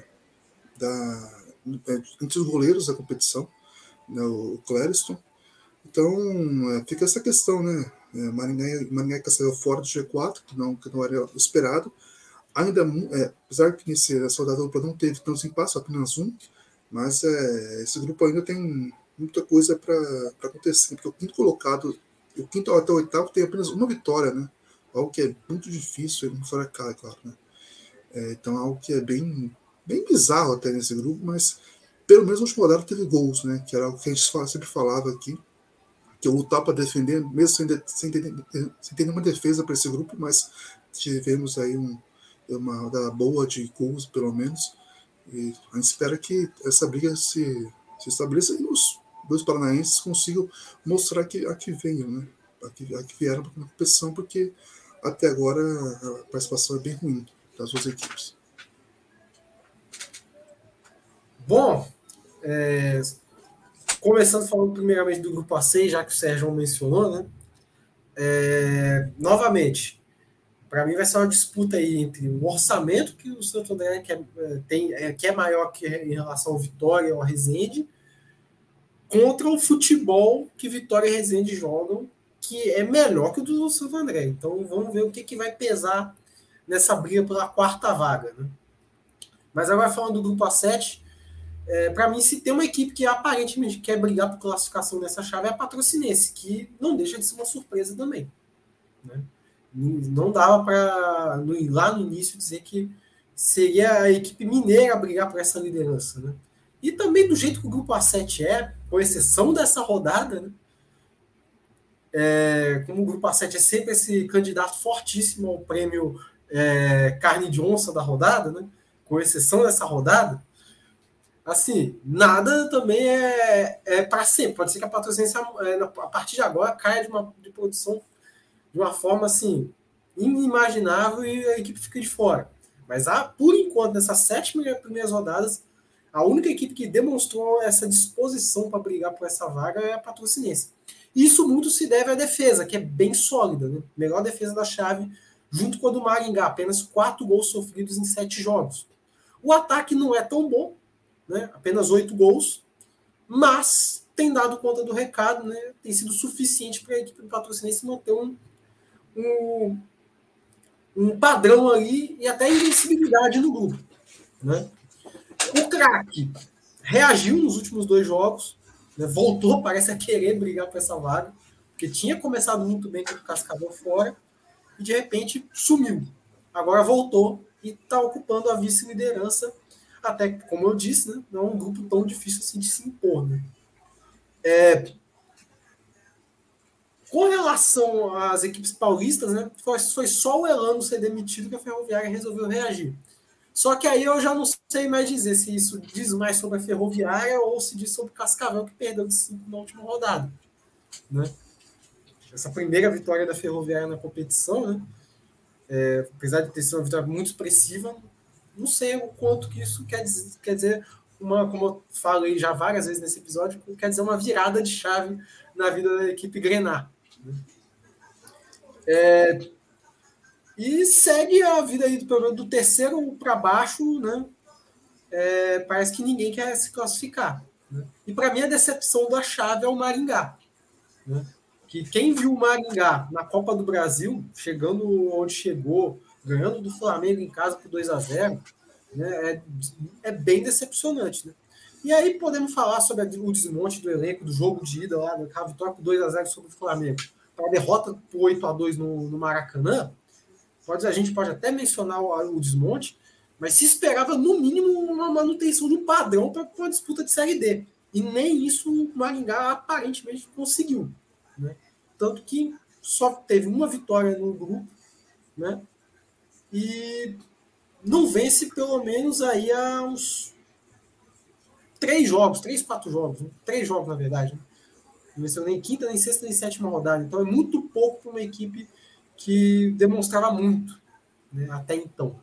da, entre os goleiros da competição, né, o Clériston. Então é, fica essa questão, né? É, Maringá, Maringá e Cascavel fora do G quatro, que não, que não era esperado. Ainda, é, apesar que nesse, essa rodada dupla não teve tantos empates, apenas um, mas é, esse grupo ainda tem muita coisa para acontecer, porque o quinto colocado, o quinto até o oitavo tem apenas uma vitória, né? Algo que é muito difícil, ele não fora cá, é claro, né? É, então, algo que é bem, bem bizarro até nesse grupo, mas pelo menos no último rodada teve gols, né? Que era algo que a gente fala, sempre falava aqui, que eu lutar para defender, mesmo sem, de, sem, ter, sem ter nenhuma defesa para esse grupo, mas tivemos aí um, uma rodada boa de gols, pelo menos, e a gente espera que essa briga se, se estabeleça e os dois paranaenses consigam mostrar que aqui venham, né? Aqui, aqui vieram para a competição, porque até agora a participação é bem ruim das duas equipes. Bom, é, começando falando primeiramente do grupo A seis, já que o Sérgio mencionou, né? É, novamente, para mim vai ser uma disputa aí entre o orçamento que o Santo André quer, tem, é, que é maior que em relação ao Vitória ou ao Resende, contra o futebol que Vitória e Resende jogam, que é melhor que o do Santo André. Então vamos ver o que, que vai pesar nessa briga pela quarta vaga. Né? Mas agora falando do grupo A sete, é, para mim, se tem uma equipe que aparentemente quer brigar por classificação nessa chave é a Patrocinense, que não deixa de ser uma surpresa também. Né? Não dava para, lá no início, dizer que seria a equipe mineira a brigar por essa liderança. Né? E também do jeito que o grupo A sete é, com exceção dessa rodada, né? É, como o grupo A sete é sempre esse candidato fortíssimo ao prêmio é, carne de onça da rodada, né? Com exceção dessa rodada, assim, nada também é, é para sempre. Pode ser que a Patrocinense, a partir de agora, caia de, uma, de produção de uma forma assim inimaginável e a equipe fica de fora. Mas, ah, por enquanto, nessas sete primeiras rodadas, a única equipe que demonstrou essa disposição para brigar por essa vaga é a Patrocinense. Isso muito se deve à defesa, que é bem sólida, né? Melhor defesa da chave, junto com a do Maringá, apenas quatro gols sofridos em sete jogos. O ataque não é tão bom, né? Apenas oito gols, mas tem dado conta do recado, né? Tem sido suficiente para a equipe do Patrocinense manter um, um, um padrão ali e até invencibilidade no grupo. Né? O craque reagiu nos últimos dois jogos, né? Voltou, parece a querer brigar por essa vaga, porque tinha começado muito bem com o Cascavel fora e de repente sumiu. Agora voltou e está ocupando a vice-liderança, até, como eu disse, né? Não é um grupo tão difícil assim de se impor. Né? É... Com relação às equipes paulistas, né, foi, foi só o Elano ser demitido que a Ferroviária resolveu reagir. Só que aí eu já não sei mais dizer se isso diz mais sobre a Ferroviária ou se diz sobre o Cascavel, que perdeu de cinco na última rodada. Né? Essa primeira vitória da Ferroviária na competição, né, é, apesar de ter sido uma vitória muito expressiva, não sei o quanto que isso quer dizer, quer dizer uma, como eu falei já várias vezes nesse episódio, quer dizer uma virada de chave na vida da equipe grená. Né? É, e segue a vida aí do, do terceiro para baixo, né? É, parece que ninguém quer se classificar. Né? E para mim a decepção da chave é o Maringá. Né? Que quem viu o Maringá na Copa do Brasil, chegando onde chegou, ganhando do Flamengo em casa por dois a zero, né? é, é bem decepcionante. Né? E aí podemos falar sobre o desmonte do elenco, do jogo de ida lá, a vitória por dois a zero sobre o Flamengo, para a derrota por oito a dois no, no Maracanã. Pode, a gente pode até mencionar o, o desmonte, mas se esperava, no mínimo, uma manutenção de um padrão para uma disputa de Série D. E nem isso o Maringá aparentemente conseguiu. Né? Tanto que só teve uma vitória no grupo, né? E não vence pelo menos aí há uns três jogos, três, quatro jogos, né? três jogos na verdade. Né? Não venceu nem quinta, nem sexta, nem sétima rodada. Então é muito pouco para uma equipe que demonstrava muito, né, até então.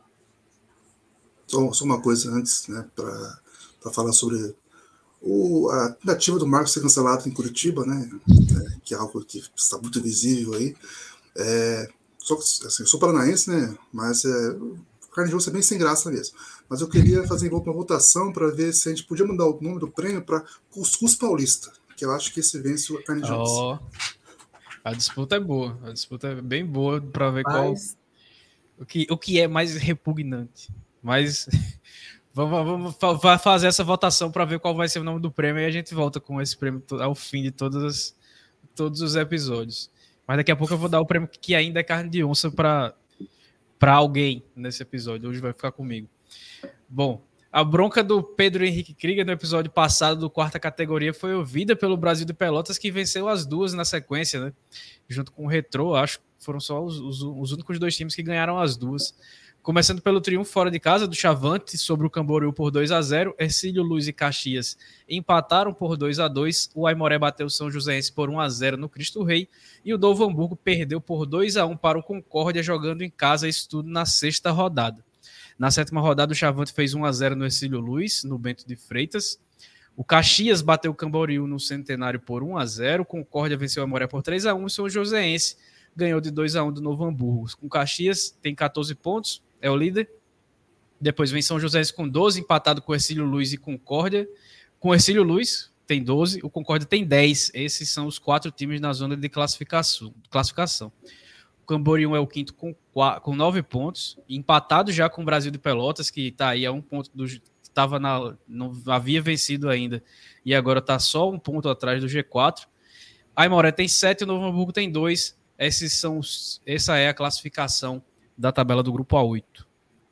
Só, só uma coisa antes, né, para falar sobre o, a tentativa do Marcos ser cancelado em Curitiba, né, é, que é algo que está muito visível aí. É, só, assim, eu sou paranaense, né, mas é, o carne de osso é bem sem graça mesmo. Mas eu queria fazer uma votação para ver se a gente podia mandar o nome do prêmio para Cuscuz Paulista, que eu acho que esse vence o carne de osso. Oh. A disputa é boa, a disputa é bem boa para ver Mas... qual o que, o que é mais repugnante. Mas vamos, vamos fazer essa votação para ver qual vai ser o nome do prêmio e a gente volta com esse prêmio ao fim de todas as, todos os episódios. Mas daqui a pouco eu vou dar o prêmio que ainda é carne de onça para alguém nesse episódio. Hoje vai ficar comigo. Bom, a bronca do Pedro Henrique Krieger no episódio passado do quarta categoria foi ouvida pelo Brasil de Pelotas, que venceu as duas na sequência, né? Junto com o Retrô, acho que foram só os, os, os únicos dois times que ganharam as duas. Começando pelo triunfo fora de casa do Chavante sobre o Camboriú por dois a zero, Hercílio Luz e Caxias empataram por dois a dois, o Aimoré bateu o São Joséense por um a zero no Cristo Rei e o Novo Hamburgo perdeu por dois a um para o Concórdia jogando em casa, isso tudo na sexta rodada. Na sétima rodada, o Chavante fez um a zero no Hercílio Luz, no Bento de Freitas. O Caxias bateu o Camboriú no Centenário por um a zero. O Concórdia venceu a Aimoré por três a um. E o São Joséense ganhou de dois a um do Novo Hamburgo. O Caxias tem catorze pontos, é o líder. Depois vem São Joséense com doze, empatado com o Hercílio Luz e Concórdia. Com o Hercílio Luz tem doze, o Concórdia tem dez. Esses são os quatro times na zona de classificação. classificação. O Camboriú é o quinto com, com nove pontos, empatado já com o Brasil de Pelotas, que está aí a um ponto do estava na não havia vencido ainda e agora está só um ponto atrás do G quatro. A Aimoré tem sete, o Novo Hamburgo tem dois. Esses são os, essa é a classificação da tabela do grupo A oito.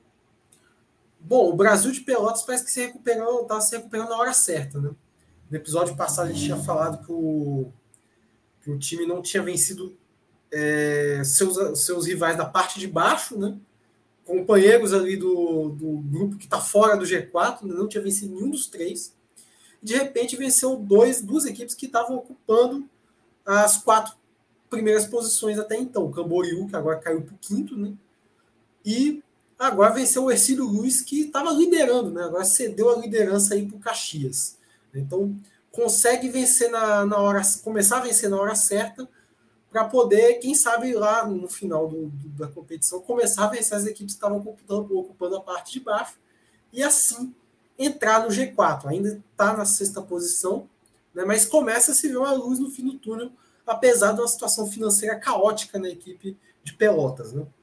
Bom, o Brasil de Pelotas parece que se recuperou, está se recuperando na hora certa, né? No episódio passado a gente tinha falado que o, que o time não tinha vencido É, seus, seus rivais da parte de baixo, né? Companheiros ali do, do grupo que está fora do G quatro, né? Não tinha vencido nenhum dos três. De repente venceu dois, duas equipes que estavam ocupando as quatro primeiras posições até então. O Camboriú, que agora caiu para o quinto, né? E agora venceu o Hercílio Luz, que estava liderando, né? Agora cedeu a liderança aí para o Caxias. Então consegue vencer na, na hora, começar a vencer na hora certa, para poder, quem sabe, lá no final do, do, da competição, começar a vencer as equipes que estavam ocupando, ocupando a parte de baixo e assim entrar no G quatro. Ainda está na sexta posição, né, mas começa a se ver uma luz no fim do túnel, apesar de uma situação financeira caótica na equipe de Pelotas. Né.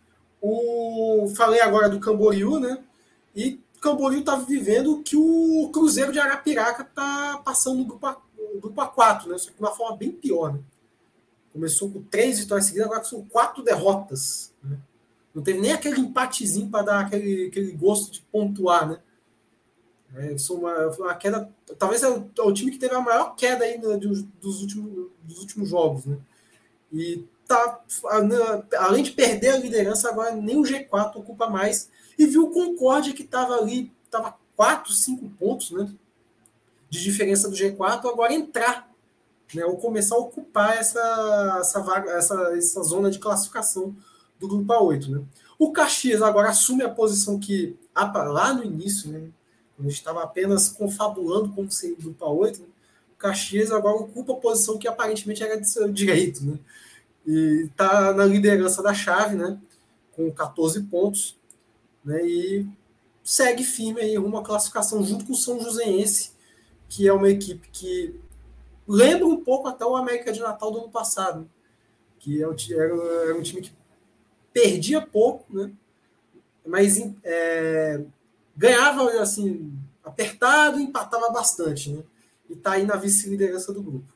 O, falei agora do Camboriú, né, e o Camboriú está vivendo o que o Cruzeiro de Arapiraca está passando no grupo A, no grupo A quatro, né, só que de uma forma bem pior, né. Começou com três vitórias seguidas, agora são quatro derrotas. Né? Não teve nem aquele empatezinho para dar aquele, aquele gosto de pontuar. Né? É, uma, uma queda, talvez é o, é o time que teve a maior queda aí, né, dos, dos, últimos, dos últimos jogos. Né? E tá, além de perder a liderança, agora nem o G quatro ocupa mais. E viu o Concórdia, que estava ali, estava quatro, cinco pontos, né, de diferença do G quatro, agora entrar, né, ou começar a ocupar essa, essa, vaga, essa, essa zona de classificação do grupo A oito. Né. O Caxias agora assume a posição que, lá no início, né, quando a gente estava apenas confabulando como seria o grupo A oito, né, o Caxias agora ocupa a posição que aparentemente era de seu direito, né, e está na liderança da chave, né, com catorze pontos, né, e segue firme aí rumo à classificação junto com o São Joséense, que é uma equipe que lembra um pouco até o América de Natal do ano passado, né, que era, era um time que perdia pouco, né, mas é, ganhava assim, apertado e empatava bastante, né, e está aí na vice-liderança do grupo.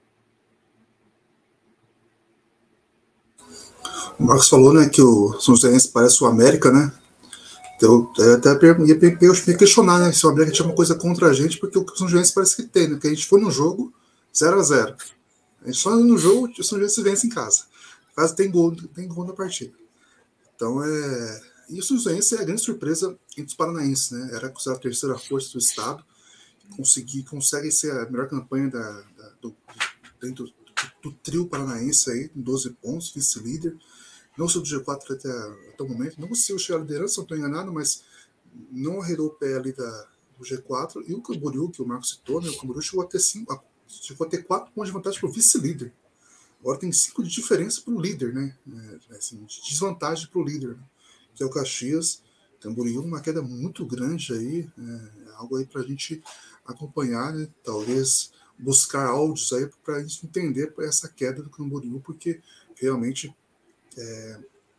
O Marcos falou, né, que o São Joséense parece o América, né? Eu, eu até ia questionar, né, se o América tinha uma coisa contra a gente, porque o São Joséense parece que tem, né? Porque a gente foi no jogo zero a zero. A gente só no jogo, o São Joséense vence em casa. Caso tem gol, tem gol na partida. Então é. E o São Joséense é a grande surpresa entre os paranaenses, né? Era considerado a terceira força do estado. Conseguir, consegue ser a melhor campanha da, da, do, dentro do, do trio paranaense aí, com doze pontos, vice-líder. Não sou do G quatro até, até o momento, não conseguiu chegar à liderança, não estou enganado, mas não arredou o pé ali da, do G quatro. E o Camboriú, que o Marcos citou, né, o Camboriú chegou a ter, cinco, chegou a ter quatro pontos de vantagem para o vice-líder. Agora tem cinco de diferença para o líder, né? É, assim, de desvantagem para o líder, né, que é o Caxias. Camboriú, uma queda muito grande aí, é, algo aí para a gente acompanhar, né, talvez buscar áudios aí para a gente entender essa queda do Camboriú, porque realmente É,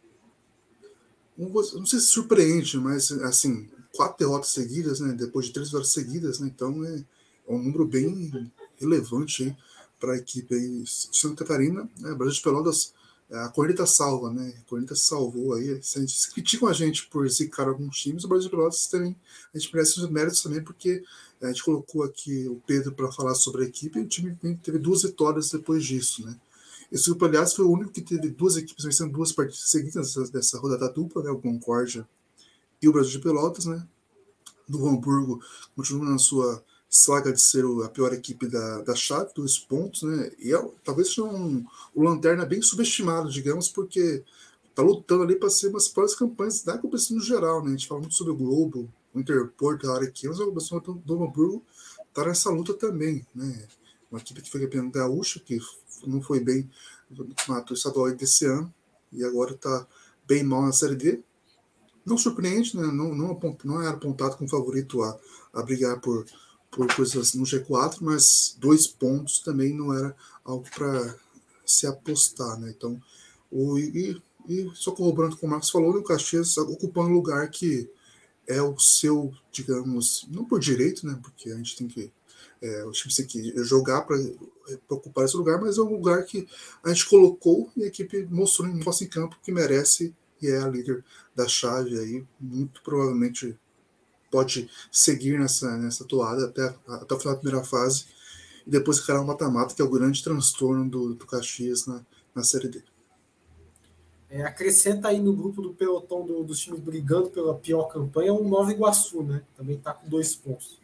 não, vou, não sei se surpreende, mas assim, quatro derrotas seguidas, né, depois de três vitórias seguidas, né, então é, é um número bem relevante para a equipe aí de Santa Catarina, né, Brasil de Pelotas, a Corneta salva, né, a Corneta salvou aí, se a gente se critica a gente por zicar alguns times, o Brasil de Pelotas também, a gente merece os méritos também, porque a gente colocou aqui o Pedro para falar sobre a equipe e o time teve duas vitórias depois disso, né. Esse grupo, aliás, foi o único que teve duas equipes vencendo duas partidas seguidas dessa, dessa rodada dupla, né? O Concórdia e o Brasil de Pelotas, né? Do Hamburgo continua na sua saga de ser a pior equipe da, da chave, dois pontos, né? E é, talvez seja um, o Lanterna bem subestimado, digamos, porque está lutando ali para ser umas piores campanhas da competição no geral, né? A gente fala muito sobre o Globo, o Interport, a área aqui, mas a competição do Hamburgo está nessa luta também, né? Uma equipe que foi campeã gaúcha, que não foi bem no campeonato estadual desse ano, e agora está bem mal na Série D. Não surpreende, né? não, não, não era apontado como favorito a, a brigar por, por coisas no G quatro, mas dois pontos também não era algo para se apostar. Né? Então, o, e, e só corroborando com o Marcos falou, o Caxias ocupando um lugar que é o seu, digamos, não por direito, né? Porque a gente tem que É, o time tem que jogar para ocupar esse lugar, mas é um lugar que a gente colocou e a equipe mostrou em nosso em campo que merece e é a líder da chave aí, muito provavelmente pode seguir nessa, nessa toada até, até o final da primeira fase e depois ficará um mata-mata, que é o grande transtorno do, do Caxias na, na Série D. É, acrescenta aí no grupo do pelotão do, dos times brigando pela pior campanha o Nova Iguaçu, né? Também está com dois pontos.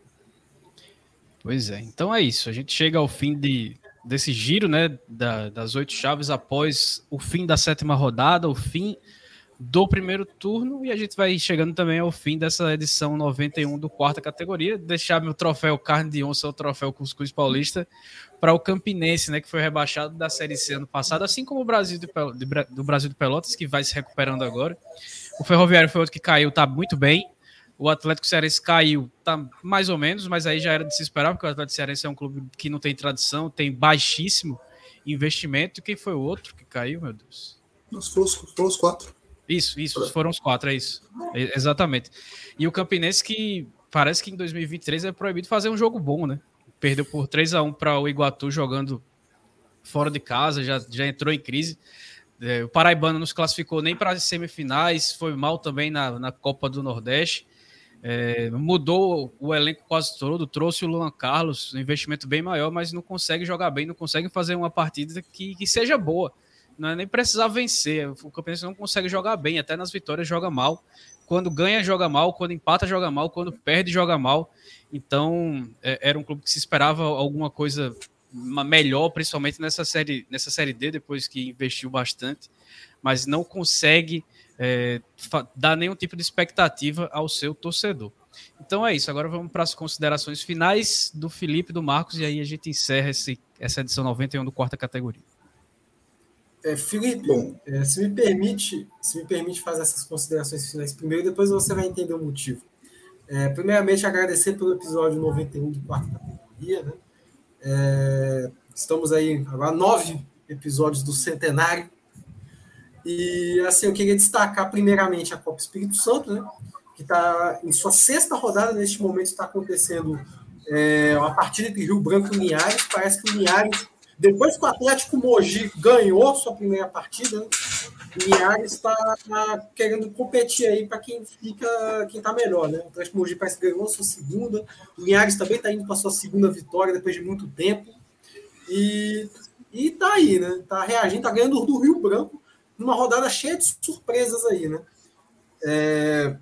Pois é, então é isso. A gente chega ao fim de, desse giro, né, da, das oito chaves após o fim da sétima rodada, o fim do primeiro turno, e a gente vai chegando também ao fim dessa edição noventa e um do quarta categoria. Deixar meu troféu carne de onça, o troféu Cuscuz Paulista, para o Campinense, né, que foi rebaixado da Série C ano passado, assim como o Brasil de, do Brasil de Pelotas, que vai se recuperando agora. O Ferroviário foi outro que caiu, tá muito bem. O Atlético Cearense caiu, tá mais ou menos, mas aí já era de se esperar, porque o Atlético Cearense é um clube que não tem tradição, tem baixíssimo investimento. E quem foi o outro que caiu, meu Deus? Nós foram os, foram os quatro. Isso, isso, foram os quatro, é isso. É, exatamente. E o Campinense, que parece que em dois mil e vinte e três é proibido fazer um jogo bom, né? Perdeu por três a um para o Iguatu jogando fora de casa, já, já entrou em crise. É, o Paraibano não se classificou nem para as semifinais, foi mal também na, na Copa do Nordeste. É, mudou o elenco quase todo, trouxe o Luan Carlos, um investimento bem maior, mas não consegue jogar bem, não consegue fazer uma partida que, que seja boa. Não é nem precisar vencer. O Campinense não consegue jogar bem, até nas vitórias joga mal. Quando ganha, joga mal. Quando empata, joga mal. Quando perde, joga mal. Então, é, era um clube que se esperava alguma coisa melhor, principalmente nessa série, nessa série D, depois que investiu bastante, mas não consegue É, dar nenhum tipo de expectativa ao seu torcedor. Então é isso, agora vamos para as considerações finais do Felipe e do Marcos, e aí a gente encerra esse, essa edição noventa e um do Quarta Categoria. É, Felipe, Bom, é, se, me permite, se me permite fazer essas considerações finais primeiro, depois você vai entender o motivo. É, primeiramente, agradecer pelo episódio noventa e um do Quarta Categoria. Né? É, estamos aí agora nove episódios do centenário. E, assim, eu queria destacar primeiramente a Copa Espírito Santo, né, que está em sua sexta rodada. Neste momento está acontecendo é, uma partida entre Rio Branco e Linhares. Parece que o Linhares, depois que o Atlético Mogi ganhou sua primeira partida, né, o Linhares está tá querendo competir aí para quem fica, quem está melhor. Né? O Atlético Mogi parece que ganhou sua segunda. O Linhares também está indo para sua segunda vitória depois de muito tempo. E, e tá aí, né? Está reagindo, está ganhando do Rio Branco, numa rodada cheia de surpresas aí, né? É...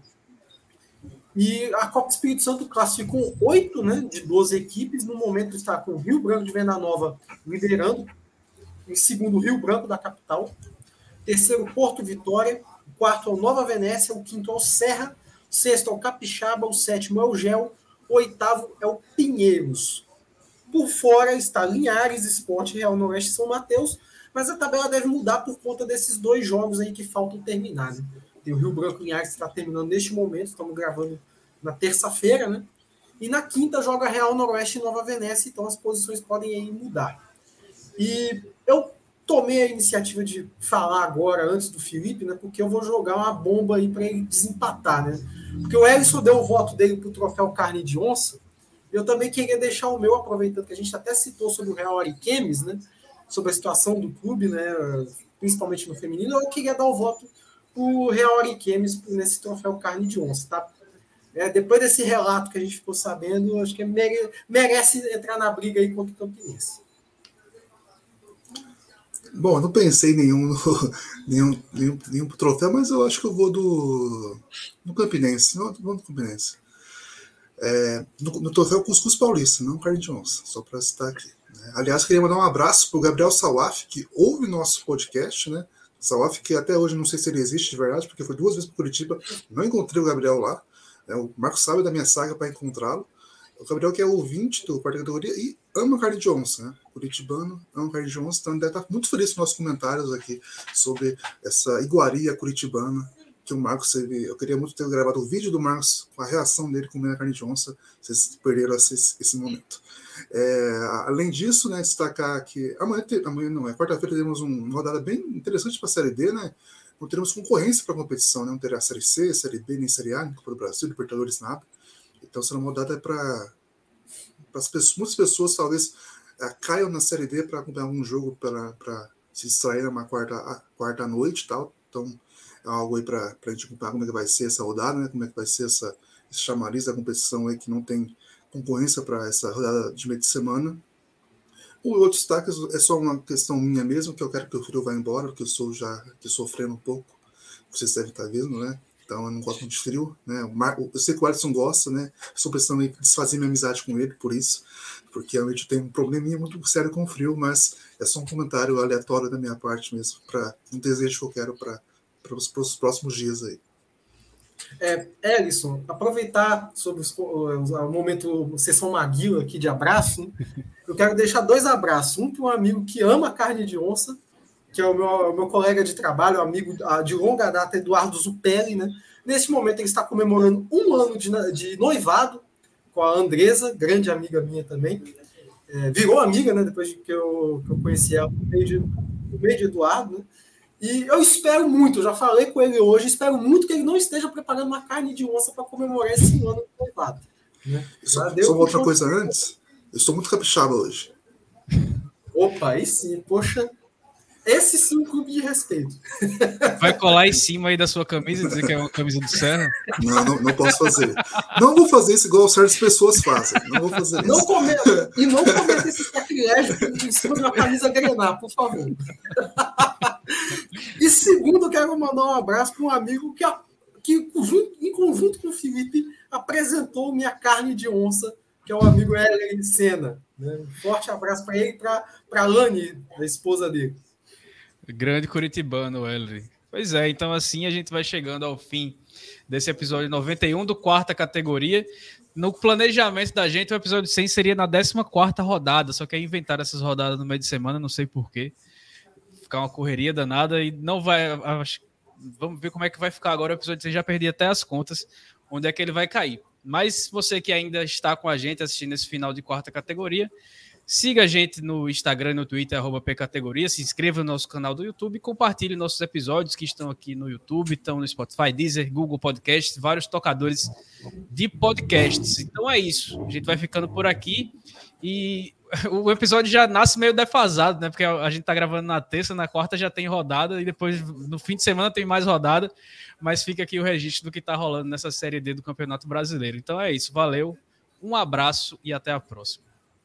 E a Copa Espírito Santo classificou oito, né, de doze equipes. No momento está com o Rio Branco de Venda Nova liderando. Em segundo, o Rio Branco da capital. Terceiro, Porto Vitória. O quarto é o Nova Venécia. O quinto é o Serra. O sexto é o Capixaba. O sétimo é o Gel. O oitavo é o Pinheiros. Por fora está Linhares, Sport, Real Noroeste e São Mateus. Mas a tabela deve mudar por conta desses dois jogos aí que faltam terminar. Né? Tem o Rio Branco e Linhares que está terminando neste momento, estamos gravando na terça-feira, né? E na quinta joga Real Noroeste e Nova Venécia, então as posições podem aí mudar. E eu tomei a iniciativa de falar agora, antes do Felipe, né? Porque eu vou jogar uma bomba aí para ele desempatar, né? Porque o Ellison deu o voto dele para o troféu Carne de Onça, eu também queria deixar o meu, aproveitando que a gente até citou sobre o Real Ariquemes, né? Sobre a situação do clube, né, principalmente no feminino, eu queria dar o voto para o Real Ariquemes nesse troféu Carne de Onça. Tá? É, depois desse relato que a gente ficou sabendo, acho que mere, merece entrar na briga aí contra o Campinense. Bom, eu não pensei em nenhum, nenhum, nenhum, nenhum troféu, mas eu acho que eu vou do, do Campinense. Não, vou do Campinense. É, no, no troféu Cuscuz Paulista, não Carne de Onça, só para citar aqui. Aliás, queria mandar um abraço para o Gabriel Sawaf, que ouve nosso podcast, né? Sawaf, que até hoje não sei se ele existe de verdade, porque foi duas vezes para Curitiba, não encontrei o Gabriel lá. Né? O Marcos sabe da minha saga para encontrá-lo. O Gabriel, que é ouvinte do Quarta Categoria e ama Carne de Onça, né? Curitibano, ama Carne de Onça, então ele deve estar muito feliz com nossos comentários aqui sobre essa iguaria curitibana que o Marcos teve. Eu queria muito ter gravado o vídeo do Marcos com a reação dele comendo a carne de onça. Vocês perderam esse, esse momento. É, além disso, né, destacar que amanhã, amanhã não, é quarta-feira, teremos uma rodada bem interessante para a Série D, né? Não teremos concorrência para a competição, né? Não terá Série C, Série B, nem Série A, nem Copa do Brasil, Libertadores, nada. Então será uma rodada para as pessoas, muitas pessoas talvez é, caiam na Série D para acompanhar algum jogo para se distrair numa quarta, quarta noite e tal. Então é algo aí para a gente acompanhar como é que vai ser essa rodada, né? Como é que vai ser essa, esse chamariz da competição aí que não tem concorrência para essa rodada de meio de semana. O outro destaque é só uma questão minha mesmo, que eu quero que o frio vá embora, porque eu estou já aqui sofrendo um pouco, vocês devem estar vendo, né? Então eu não gosto muito de frio, né? Eu sei que o Alisson gosta, né? Estou precisando desfazer minha amizade com ele por isso, porque realmente eu tenho um probleminha muito sério com o frio, mas é só um comentário aleatório da minha parte mesmo, para um desejo que eu quero para os próximos dias aí. É, Ellison, aproveitar sobre os, o momento sessão Maguila aqui de abraço, né? Eu quero deixar dois abraços. Um para um amigo que ama carne de onça, que é o meu, o meu colega de trabalho, amigo de longa data, Eduardo Zupelli, né? Neste momento ele está comemorando um ano de, de noivado com a Andresa, grande amiga minha também. É, virou amiga, né? Depois de que eu, que eu conheci ela no meio de, no meio de Eduardo, né? E eu espero muito, eu já falei com ele hoje, espero muito que ele não esteja preparando uma carne de onça para comemorar esse ano de noivado. Né? Só, só outra coisa antes, eu estou muito capixaba hoje. Opa, aí sim, poxa. Esse sim é um clube de respeito. Vai colar em cima aí da sua camisa e dizer que é uma camisa do Serra? Não, não, não posso fazer. Não vou fazer isso igual certas pessoas fazem. Não vou fazer isso. Não cometa, e não cometa esse sacrilégio em cima de uma camisa grená, por favor. E segundo, eu quero mandar um abraço para um amigo que, que, em conjunto com o Felipe, apresentou minha carne de onça, que é o amigo Hélio Senna. Né? Um forte abraço para ele e para a Lani, a esposa dele. Grande curitibano, Hélio. Pois é, então assim a gente vai chegando ao fim desse episódio noventa e um do quarta categoria. No planejamento da gente, o episódio cem seria na décima quarta rodada, só que aí inventaram essas rodadas no meio de semana, não sei porquê. Ficar uma correria danada e não vai... Acho, vamos ver como é que vai ficar agora o episódio cem, já perdi até as contas, onde é que ele vai cair. Mas você que ainda está com a gente assistindo esse final de quarta categoria, siga a gente no Instagram e no Twitter, arroba pcategoria, se inscreva no nosso canal do YouTube, compartilhe nossos episódios que estão aqui no YouTube, estão no Spotify, Deezer, Google Podcasts, vários tocadores de podcasts. Então é isso, a gente vai ficando por aqui e o episódio já nasce meio defasado, né? Porque a gente tá gravando na terça, na quarta já tem rodada e depois no fim de semana tem mais rodada, mas fica aqui o registro do que tá rolando nessa Série D do Campeonato Brasileiro. Então é isso, valeu, um abraço e até a próxima.